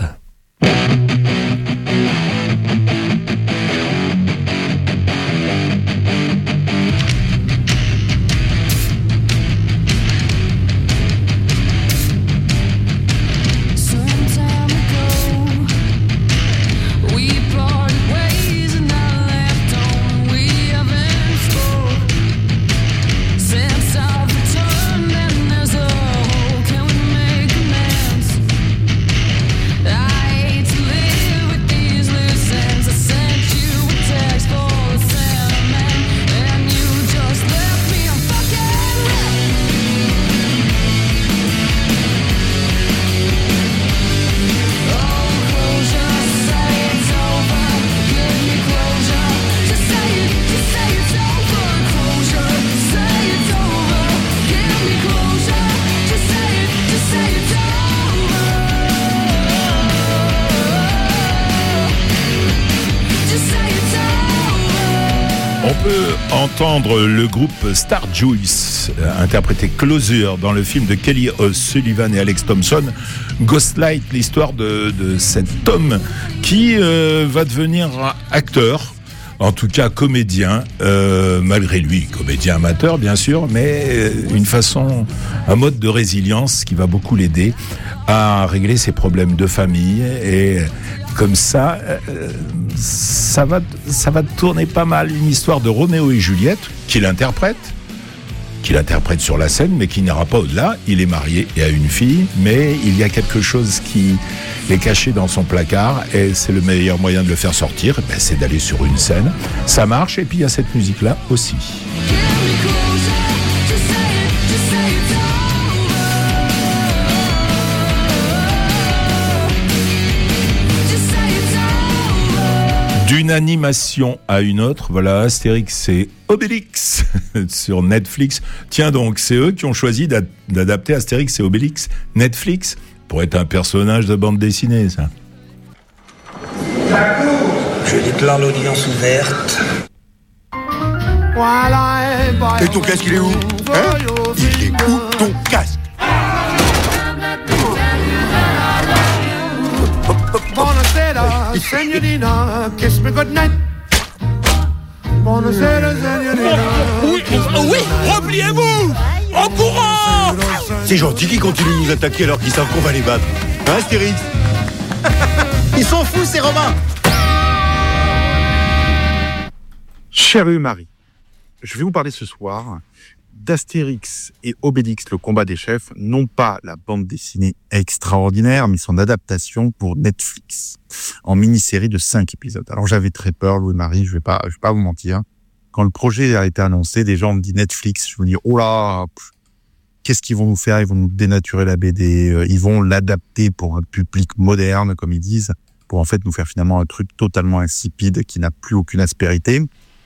Entendre le groupe Star Juice interpréter Closer dans le film de Kelly O'Sullivan et Alex Thompson, Ghostlight, l'histoire de cet homme qui va devenir acteur, en tout cas comédien, malgré lui, comédien amateur bien sûr, mais un mode de résilience qui va beaucoup l'aider à régler ses problèmes de famille, et comme ça va tourner pas mal, une histoire de Roméo et Juliette qu'il interprète sur la scène, mais qui n'ira pas au-delà. Il est marié et a une fille, mais il y a quelque chose qui est caché dans son placard, et c'est le meilleur moyen de le faire sortir, c'est d'aller sur une scène. Ça marche, et puis il y a cette musique-là aussi. D'une animation à une autre, voilà, Astérix et Obélix sur Netflix. Tiens donc, c'est eux qui ont choisi d'adapter Astérix et Obélix Netflix pour être un personnage de bande dessinée, ça. Je déclare l'audience ouverte. Et ton casque, il est où? Il est où ton casque? Signorina, kiss me goodnight. Buonasera, signorina. Oui, repliez-vous! En courant! C'est gentil qu'ils continuent de nous attaquer alors qu'ils savent qu'on va les battre. Hein, Astérix? Ils sont fous, ces Romains! Chère Marie, je vais vous parler ce soir d'Astérix et Obélix, le combat des chefs, non pas la bande dessinée extraordinaire, mais son adaptation pour Netflix, en mini-série de 5 épisodes. Alors j'avais très peur, Louis-Marie, je vais pas vous mentir. Quand le projet a été annoncé, des gens me disent Netflix, je me dis, oh là, qu'est-ce qu'ils vont nous faire? Ils vont nous dénaturer la BD, ils vont l'adapter pour un public moderne, comme ils disent, pour en fait nous faire finalement un truc totalement insipide qui n'a plus aucune aspérité.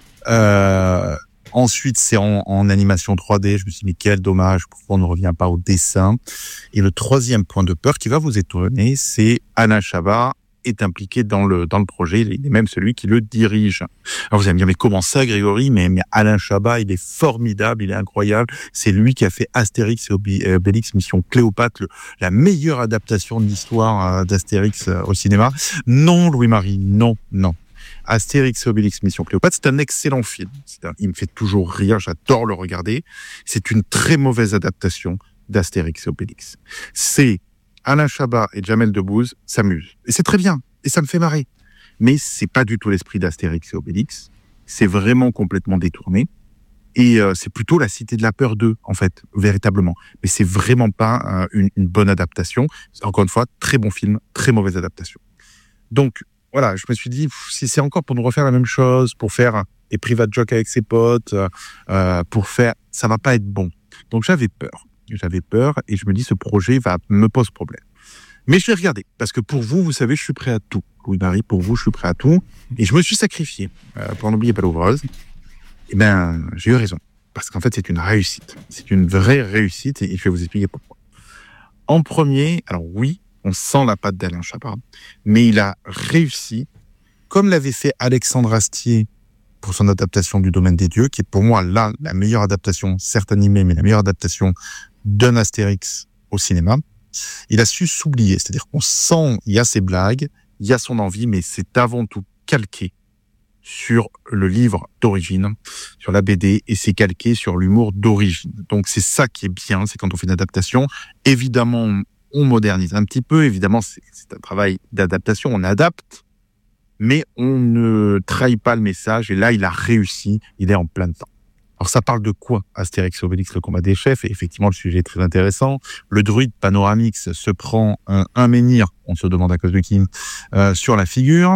Ensuite, c'est en animation 3D. Je me suis dit, mais quel dommage, pourquoi on ne revient pas au dessin? Et le troisième point de peur qui va vous étonner, c'est Alain Chabat est impliqué dans le projet. Il est même celui qui le dirige. Alors vous allez me dire, mais comment ça, Grégory? Mais Alain Chabat, il est formidable, il est incroyable. C'est lui qui a fait Astérix et Obélix Mission Cléopâtre, la meilleure adaptation de l'histoire d'Astérix au cinéma. Non, Louis-Marie, non. Astérix et Obélix Mission Cléopâtre, c'est un excellent film. Il me fait toujours rire, j'adore le regarder. C'est une très mauvaise adaptation d'Astérix et Obélix. C'est Alain Chabat et Jamel Debbouze s'amusent. Et c'est très bien, et ça me fait marrer. Mais c'est pas du tout l'esprit d'Astérix et Obélix. C'est vraiment complètement détourné. Et c'est plutôt la Cité de la Peur 2, en fait, véritablement. Mais c'est vraiment pas une bonne adaptation. Encore une fois, très bon film, très mauvaise adaptation. Donc, voilà, je me suis dit, si c'est encore pour nous refaire la même chose, pour faire des private jokes avec ses potes, ça va pas être bon. Donc j'avais peur et je me dis, ce projet me pose problème. Mais je l'ai regardé, parce que pour vous, vous savez, je suis prêt à tout. Louis-Marie, pour vous, je suis prêt à tout. Et je me suis sacrifié pour n'oublier pas l'ouvreuse. Eh ben, j'ai eu raison. Parce qu'en fait, c'est une réussite. C'est une vraie réussite et je vais vous expliquer pourquoi. En premier, alors oui, on sent la patte d'Alain Chabat, mais il a réussi, comme l'avait fait Alexandre Astier pour son adaptation du Domaine des Dieux, qui est pour moi là la meilleure adaptation, certes animée, mais la meilleure adaptation d'un Astérix au cinéma. Il a su s'oublier, c'est-à-dire qu'on sent, il y a ses blagues, il y a son envie, mais c'est avant tout calqué sur le livre d'origine, sur la BD, et c'est calqué sur l'humour d'origine. Donc c'est ça qui est bien, c'est quand on fait une adaptation, évidemment, on modernise un petit peu, évidemment, c'est un travail d'adaptation, on adapte, mais on ne trahit pas le message, et là, il a réussi, il est en plein dedans. Alors, ça parle de quoi, Astérix et Obélix, le combat des chefs? Et effectivement, le sujet est très intéressant. Le druide Panoramix se prend un menhir, on se demande à cause de qui, sur la figure.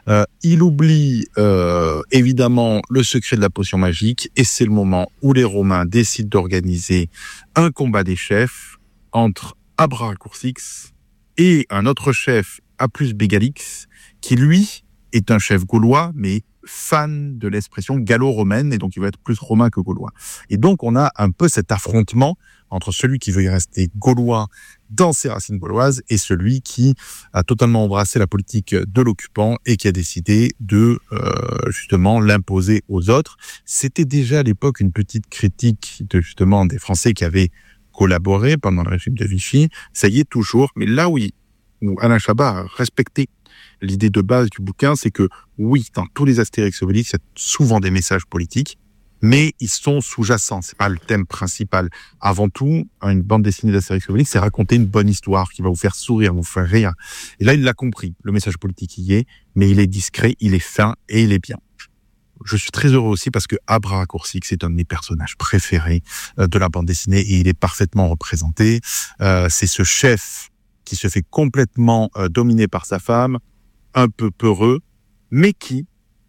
Il oublie, évidemment, le secret de la potion magique, et c'est le moment où les Romains décident d'organiser un combat des chefs entre Abracoursix et un autre chef, Appius Bégalix, qui lui est un chef gaulois, mais fan de l'expression gallo-romaine, et donc il va être plus romain que gaulois. Et donc on a un peu cet affrontement entre celui qui veut y rester gaulois dans ses racines gauloises et celui qui a totalement embrassé la politique de l'occupant et qui a décidé de justement l'imposer aux autres. C'était déjà à l'époque une petite critique de justement des Français qui avaient collaboré pendant le régime de Vichy. Ça y est toujours, mais là où Alain Chabat a respecté l'idée de base du bouquin, c'est que oui, dans tous les Astérix et Obélix, il y a souvent des messages politiques, mais ils sont sous-jacents. C'est pas le thème principal. Avant tout, une bande dessinée d'Astérix et Obélix, c'est raconter une bonne histoire qui va vous faire sourire, vous faire rire. Et là, il l'a compris. Le message politique y est, mais il est discret, il est fin et il est bien. Je suis très heureux aussi parce que Abracoursix est un de mes personnages préférés de la bande dessinée et il est parfaitement représenté. C'est ce chef qui se fait complètement dominer par sa femme, un peu peureux, mais qui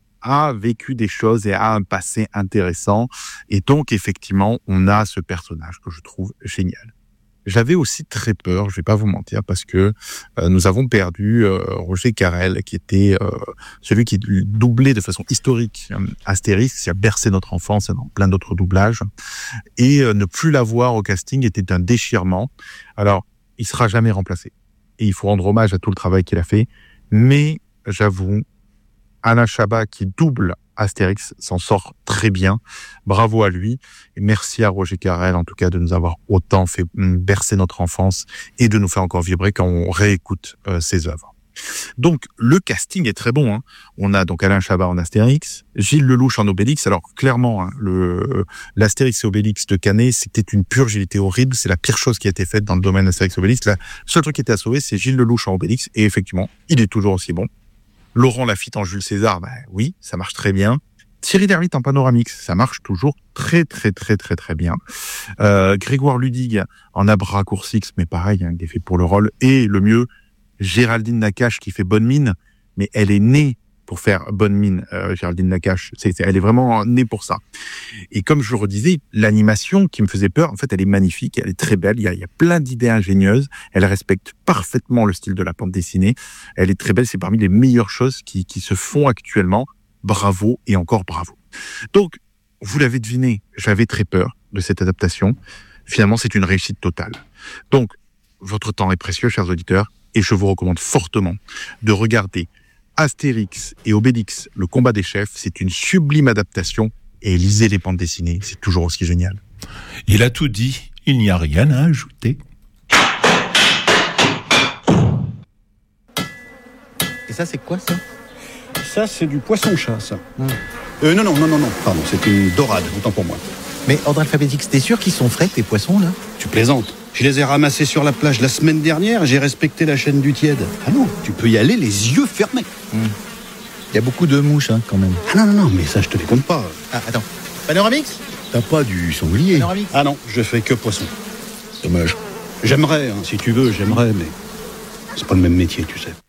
a vécu des choses et a un passé intéressant. Et donc, effectivement, on a ce personnage que je trouve génial. J'avais aussi très peur, je vais pas vous mentir, parce que nous avons perdu Roger Carrel, qui était celui qui doublait de façon historique Astérix, qui a bercé notre enfance dans plein d'autres doublages. Et ne plus l'avoir au casting était un déchirement. Alors, il sera jamais remplacé. Et il faut rendre hommage à tout le travail qu'il a fait. Mais, j'avoue, Alain Chabat, qui double Astérix, s'en sort très bien. Bravo à lui. Et merci à Roger Carrel, en tout cas, de nous avoir autant fait bercer notre enfance et de nous faire encore vibrer quand on réécoute ses œuvres. Donc, le casting est très bon. On a donc Alain Chabat en Astérix, Gilles Lelouch en Obélix. Alors, clairement, l'Astérix et Obélix de Canet, c'était une purge, il était horrible. C'est la pire chose qui a été faite dans le domaine d'Astérix et Obélix. Le seul truc qui était à sauver, c'est Gilles Lelouch en Obélix. Et effectivement, il est toujours aussi bon. Laurent Lafitte en Jules César, oui, ça marche très bien. Thierry Lhermitte en panoramix, ça marche toujours très bien. Grégoire Ludig en Abra Coursix, mais pareil, il est fait pour le rôle. Et le mieux, Géraldine Nakache qui fait bonne mine, mais elle est née pour faire bonne mine, Géraldine Nakache. Elle est vraiment née pour ça. Et comme je le redisais, l'animation qui me faisait peur, en fait, elle est magnifique, elle est très belle, il y a plein d'idées ingénieuses, elle respecte parfaitement le style de la bande dessinée, elle est très belle, c'est parmi les meilleures choses qui se font actuellement. Bravo et encore bravo. Donc, vous l'avez deviné, j'avais très peur de cette adaptation. Finalement, c'est une réussite totale. Donc, votre temps est précieux, chers auditeurs, et je vous recommande fortement de regarder Astérix et Obélix, le combat des chefs. C'est une sublime adaptation, et lisez les bandes dessinées, c'est toujours aussi génial. Il a tout dit, il n'y a rien à ajouter. Et ça, c'est quoi, ça ? Ça, c'est du poisson-chat, ça. Non, pardon, c'est une dorade, autant pour moi. Mais ordre alphabétique, t'es sûr qu'ils sont frais, tes poissons, là ? Tu plaisantes. Je les ai ramassés sur la plage la semaine dernière, j'ai respecté la chaîne du tiède. Ah non, tu peux y aller les yeux fermés. Il y a beaucoup de mouches, quand même. Ah non, mais ça, je te les compte pas. Ah, attends. Panoramix ? T'as pas du sanglier ? Panoramix ? Ah non, je fais que poisson. Dommage. J'aimerais, si tu veux, j'aimerais, mais c'est pas le même métier, tu sais.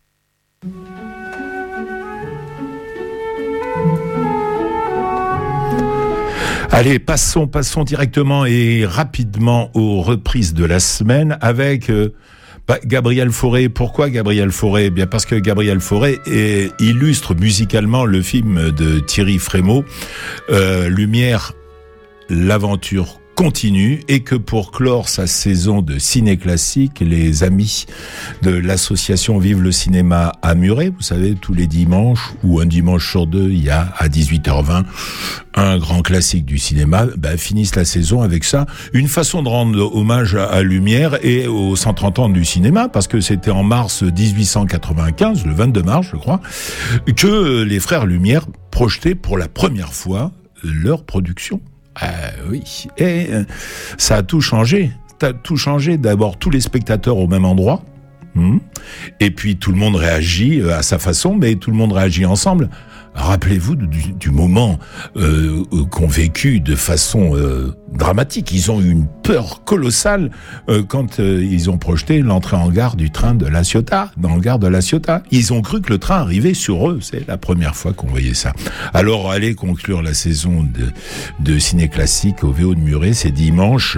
Allez, passons directement et rapidement aux reprises de la semaine avec Gabriel Fauré. Pourquoi Gabriel Fauré ? Bien parce que Gabriel Fauré illustre musicalement le film de Thierry Frémaux, Lumière, l'aventure continue, et que pour clore sa saison de ciné classique, les amis de l'association Vive le cinéma à Muret, vous savez, tous les dimanches ou un dimanche sur deux, il y a à 18h20 un grand classique du cinéma, finissent la saison avec ça, une façon de rendre hommage à Lumière et aux 130 ans du cinéma, parce que c'était en mars 1895, le 22 mars je crois, que les frères Lumière projetaient pour la première fois leur production. Oui, et ça a tout changé. D'abord, tous les spectateurs au même endroit, et puis tout le monde réagit à sa façon, mais tout le monde réagit ensemble. Rappelez-vous du moment qu'ont vécu de façon dramatique. Ils ont eu une peur colossale quand ils ont projeté l'entrée en gare du train de La Ciotat, dans le gare de La Ciotat. Ils ont cru que le train arrivait sur eux. C'est la première fois qu'on voyait ça. Alors, allez conclure la saison de ciné classique au VO de Muret, c'est dimanche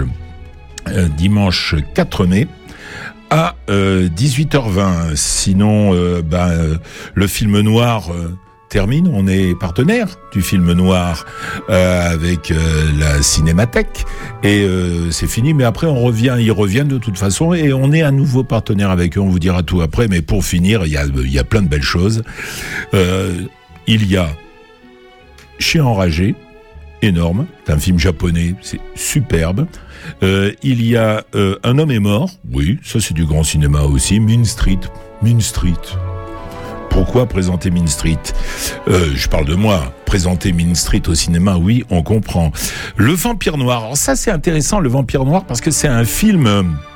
4 mai. À 18h20. Sinon, le film noir termine. On est partenaire du film noir avec la Cinémathèque, et c'est fini. Mais après, ils reviennent de toute façon, et on est à nouveau partenaire avec eux. On vous dira tout après. Mais pour finir, il y a plein de belles choses. Il y a Chien enragé, énorme. C'est un film japonais, c'est superbe. Il y a Un homme est mort. Oui, ça c'est du grand cinéma aussi. Mean Street. Pourquoi présenter Mean Street ? Je parle de moi. Présenter Mean Street au cinéma, oui, on comprend. Le Vampire Noir. Alors ça c'est intéressant, Le Vampire Noir, parce que c'est un film...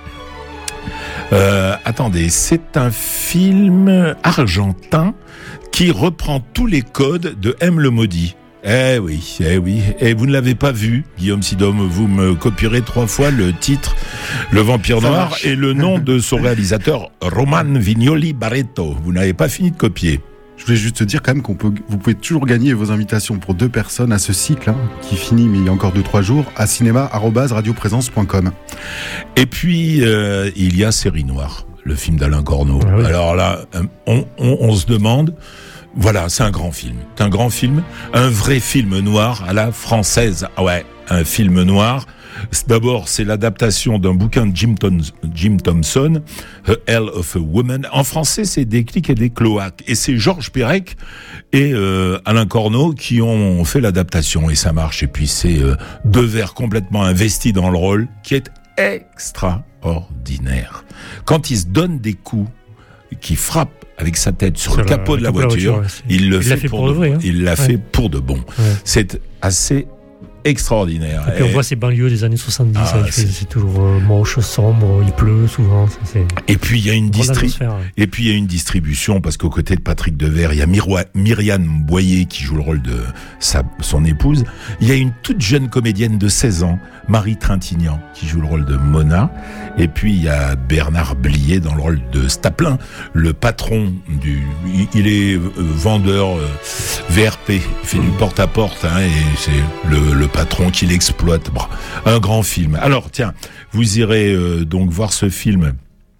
c'est un film argentin qui reprend tous les codes de M. le Maudit. Eh oui. Et vous ne l'avez pas vu, Guillaume Sidom, vous me copierez 3 fois le titre, Le Vampire Noir, et le nom de son réalisateur, Roman Vignoli Barreto. Vous n'avez pas fini de copier. Je voulais juste te dire quand même vous pouvez toujours gagner vos invitations pour 2 personnes à ce cycle, qui finit, mais il y a encore 2-3 jours, à cinéma@radioprésence.com. Et puis, il y a Série Noire, le film d'Alain Corneau. Ah oui. Alors là, on se demande... Voilà, c'est un grand film. C'est un grand film, un vrai film noir à la française. Ouais, un film noir. D'abord, c'est l'adaptation d'un bouquin de Jim Thompson, A Hell of a Woman. En français, c'est Des clics et des cloaques. Et c'est Georges Perec et Alain Corneau qui ont fait l'adaptation. Et ça marche. Et puis, c'est Devers complètement investi dans le rôle, qui est extraordinaire. Quand il se donne des coups, qui frappe avec sa tête sur le capot de la voiture, il l'a fait pour de bon. Ouais. C'est assez extraordinaire. Et puis on voit ces banlieues des années 70, c'est toujours moche, sombre, il pleut souvent. Et puis il y a une distribution, parce qu'aux côtés de Patrick Devers, il y a Myriam Boyer qui joue le rôle de son épouse. Il y a une toute jeune comédienne de 16 ans, Marie Trintignant, qui joue le rôle de Mona. Et puis il y a Bernard Blier dans le rôle de Staplin, le patron il est vendeur VRP, il fait du porte-à-porte, et c'est le patron qui l'exploite. Bon, un grand film. Alors tiens, vous irez donc voir ce film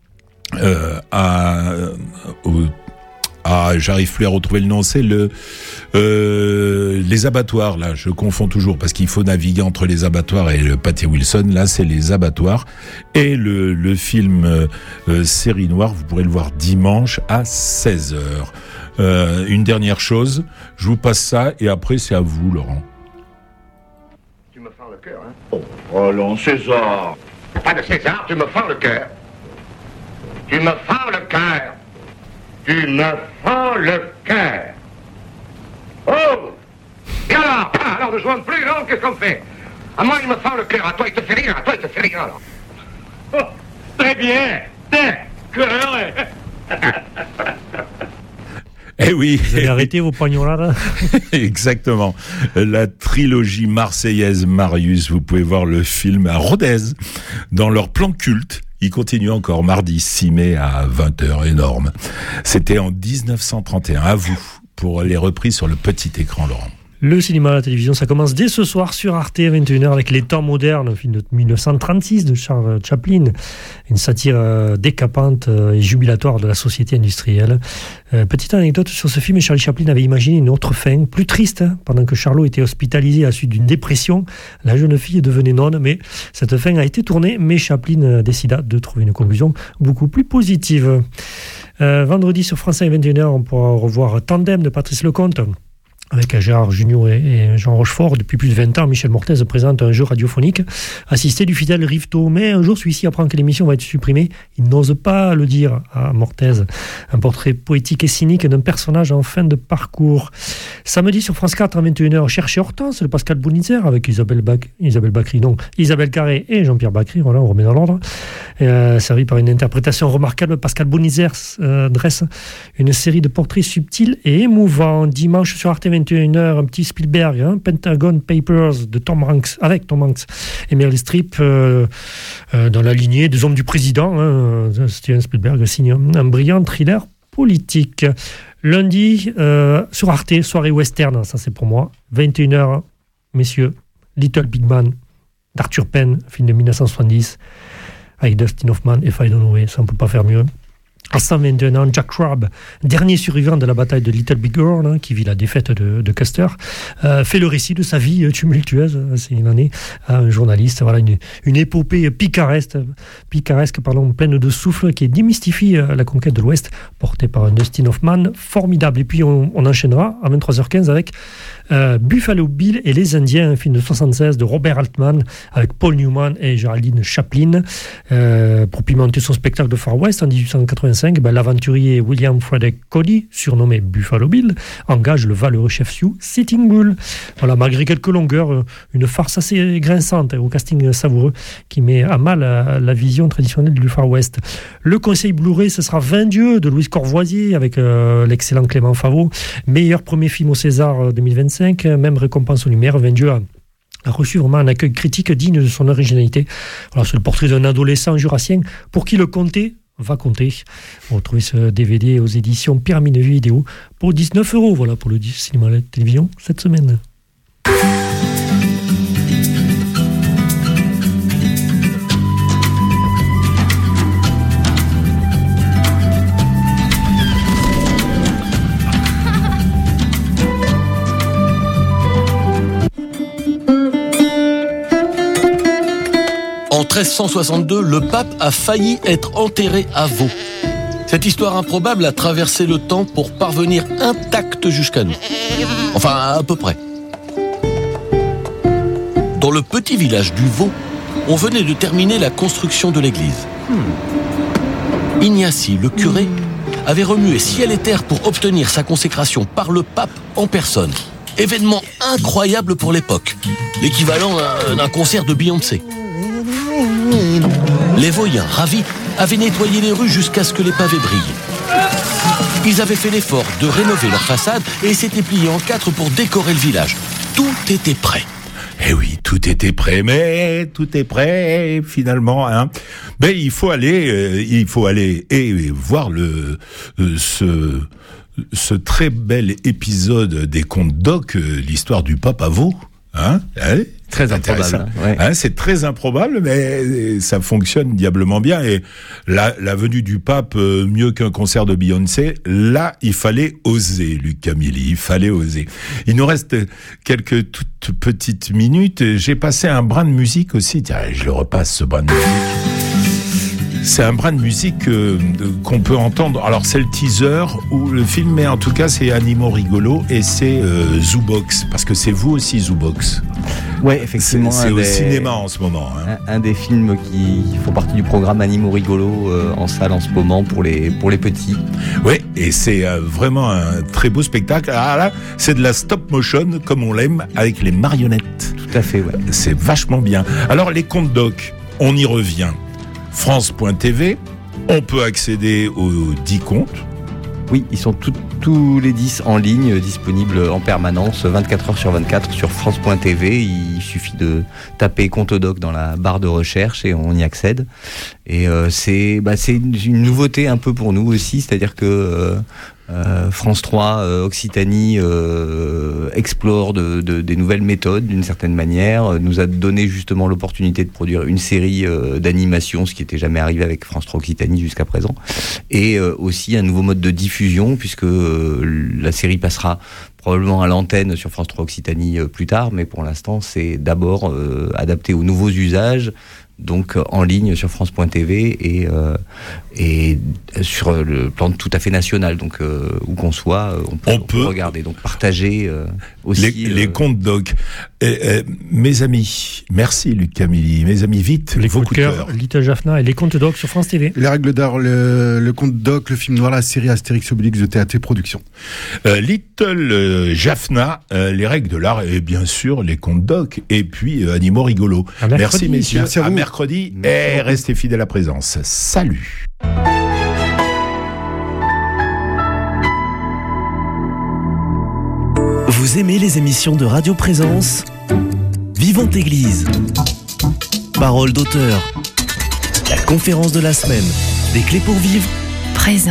j'arrive plus à retrouver le nom, c'est les abattoirs, là, je confonds toujours parce qu'il faut naviguer entre les abattoirs et le Pâté Wilson, là c'est les abattoirs, et le film Série Noire, vous pourrez le voir dimanche à 16h. Une dernière chose, je vous passe ça et après c'est à vous, Laurent. Tu me fends le cœur, hein? Oh non, César. Pas de César, tu me fends le cœur. Tu me fends le cœur. Tu me fends le cœur. Oh! Et alors ne jouons plus, non? Qu'est-ce qu'on fait? À moi, il me fend le cœur. À toi, il te fait rire. À toi, il te fait rire, alors. Oh, très bien. Cœur. Eh oui. Vous allez arrêter vos poignons là. Exactement. La trilogie marseillaise Marius, vous pouvez voir le film à Rodez, dans leur plan culte. Il continue encore mardi 6 mai à 20h, énorme. C'était en 1931. À vous, pour les reprises sur le petit écran, Laurent. Le cinéma à la télévision, ça commence dès ce soir sur Arte à 21h avec Les Temps modernes, un film de 1936 de Charles Chaplin, une satire décapante et jubilatoire de la société industrielle. Petite anecdote sur ce film, Charlie Chaplin avait imaginé une autre fin, plus triste, pendant que Charlot était hospitalisé à la suite d'une dépression. La jeune fille devenait nonne, mais cette fin a été tournée, mais Chaplin décida de trouver une conclusion beaucoup plus positive. Vendredi sur France 5 à 21h, on pourra revoir Tandem de Patrice Lecomte. Avec Gérard Jugnot et Jean Rochefort, depuis plus de 20 ans, Michel Mortez présente un jeu radiophonique assisté du fidèle Rivto. Mais un jour, celui-ci apprend que l'émission va être supprimée. Il n'ose pas le dire à Mortez. Un portrait poétique et cynique d'un personnage en fin de parcours. Samedi sur France 4 à 21h, Cherchez Hortense, le Pascal Bounitzer, avec Isabelle Carré et Jean-Pierre Bacry. Voilà, on remet dans l'ordre. Servi par une interprétation remarquable, Pascal Bounitzer dresse une série de portraits subtils et émouvants. Dimanche sur Arte 21h, un petit Spielberg, Pentagon Papers de Tom Hanks, avec Tom Hanks et Meryl Streep, dans la lignée des hommes du président. Steven Spielberg signe un brillant thriller politique. Lundi, sur Arte, soirée western, ça c'est pour moi, 21h, messieurs, Little Big Man d'Arthur Penn, film de 1970, avec Dustin Hoffman et Faye Dunaway, ça on peut pas faire mieux. À 121 ans, Jack Schwab, dernier survivant de la bataille de Little Big Horn, qui vit la défaite de Custer, fait le récit de sa vie tumultueuse, c'est une année, à un journaliste. Voilà, une épopée picaresque, pleine de souffle, qui démystifie la conquête de l'Ouest, portée par un Dustin Hoffman formidable. Et puis on enchaînera à 23h15 avec Buffalo Bill et les Indiens, un film de 1976 de Robert Altman, avec Paul Newman et Geraldine Chaplin, pour pimenter son spectacle de Far West en 1885. L'aventurier William Frederick Cody, surnommé Buffalo Bill, engage le valeureux chef Sioux Sitting Bull. Voilà, malgré quelques longueurs, une farce assez grinçante au casting savoureux qui met à mal la vision traditionnelle du Far West. Le conseil Blu-ray, ce sera 20 dieux de Louise Corvoisier avec l'excellent Clément Favreau. Meilleur premier film au César 2025, même récompense aux Lumières. 20 dieux a reçu vraiment un accueil critique digne de son originalité. Voilà, c'est le portrait d'un adolescent jurassien pour qui le comté va compter. On retrouve ce DVD aux éditions Pyramide Vidéo pour 19 €. Voilà pour le cinéma et la télévision cette semaine. En 1362, le pape a failli être enterré à Vaux. Cette histoire improbable a traversé le temps pour parvenir intacte jusqu'à nous. Enfin, à peu près. Dans le petit village du Vaux, on venait de terminer la construction de l'église. Ignacy, le curé, avait remué ciel et terre pour obtenir sa consécration par le pape en personne. Événement incroyable pour l'époque, l'équivalent d'un concert de Beyoncé. Les Voyens, ravis, avaient nettoyé les rues jusqu'à ce que les pavés brillent. Ils avaient fait l'effort de rénover leur façade et s'étaient pliés en 4 pour décorer le village. Tout était prêt. Eh oui, tout était prêt, mais tout est prêt finalement. Hein. Mais il faut aller et voir ce très bel épisode des contes Doc, l'histoire du pape à veau. Hein, très improbable. Ouais. Hein, c'est très improbable, mais ça fonctionne diablement bien. Et la venue du pape, mieux qu'un concert de Beyoncé, là, il fallait oser, Luc Camilli, il fallait oser. Il nous reste quelques toutes petites minutes. J'ai passé un brin de musique aussi. Tiens, je le repasse, ce brin de musique. C'est un brin de musique qu'on peut entendre. Alors, c'est le teaser ou le film, mais en tout cas, c'est Animaux rigolos et c'est Zoobox, parce que c'est vous aussi, Zoobox. Ouais, effectivement. C'est au cinéma en ce moment. Hein. Un des films qui font partie du programme Animaux rigolos en salle en ce moment pour les petits. Oui, et c'est vraiment un très beau spectacle. Ah là, c'est de la stop motion comme on l'aime avec les marionnettes. Tout à fait, ouais. C'est vachement bien. Alors, les contes Doc, on y revient. France.tv, on peut accéder aux 10 contes. Oui, ils sont tous les 10 en ligne, disponibles en permanence, 24 heures sur 24 sur France.tv. Il suffit de taper Conte Doc dans la barre de recherche et on y accède. Et c'est une nouveauté un peu pour nous aussi, c'est-à-dire que France 3, Occitanie explore des nouvelles méthodes d'une certaine manière, nous a donné justement l'opportunité de produire une série d'animation, ce qui n'était jamais arrivé avec France 3 Occitanie jusqu'à présent, et aussi un nouveau mode de diffusion puisque la série passera probablement à l'antenne sur France 3 Occitanie plus tard, mais pour l'instant c'est d'abord adapté aux nouveaux usages, donc en ligne sur France.tv et sur le plan tout à fait national, donc où qu'on soit, on peut regarder, donc partager aussi les contes Doc. Mes amis, merci Luc Camilli, mes amis, vite, les vos coups de cœur. Little Jaffna et les contes Doc sur France TV. Les règles d'art, le conte Doc, le film noir, la série Astérix Obélix de TAT Productions. Little Jaffna, les règles de l'art et bien sûr les contes Doc et puis Animaux rigolos. Merci messieurs, merci à vous. Mercredi et restez fidèles à la présence. Salut. Vous aimez les émissions de Radio Présence ? Vivante Église. Parole d'auteur. La conférence de la semaine. Des clés pour vivre. Présence.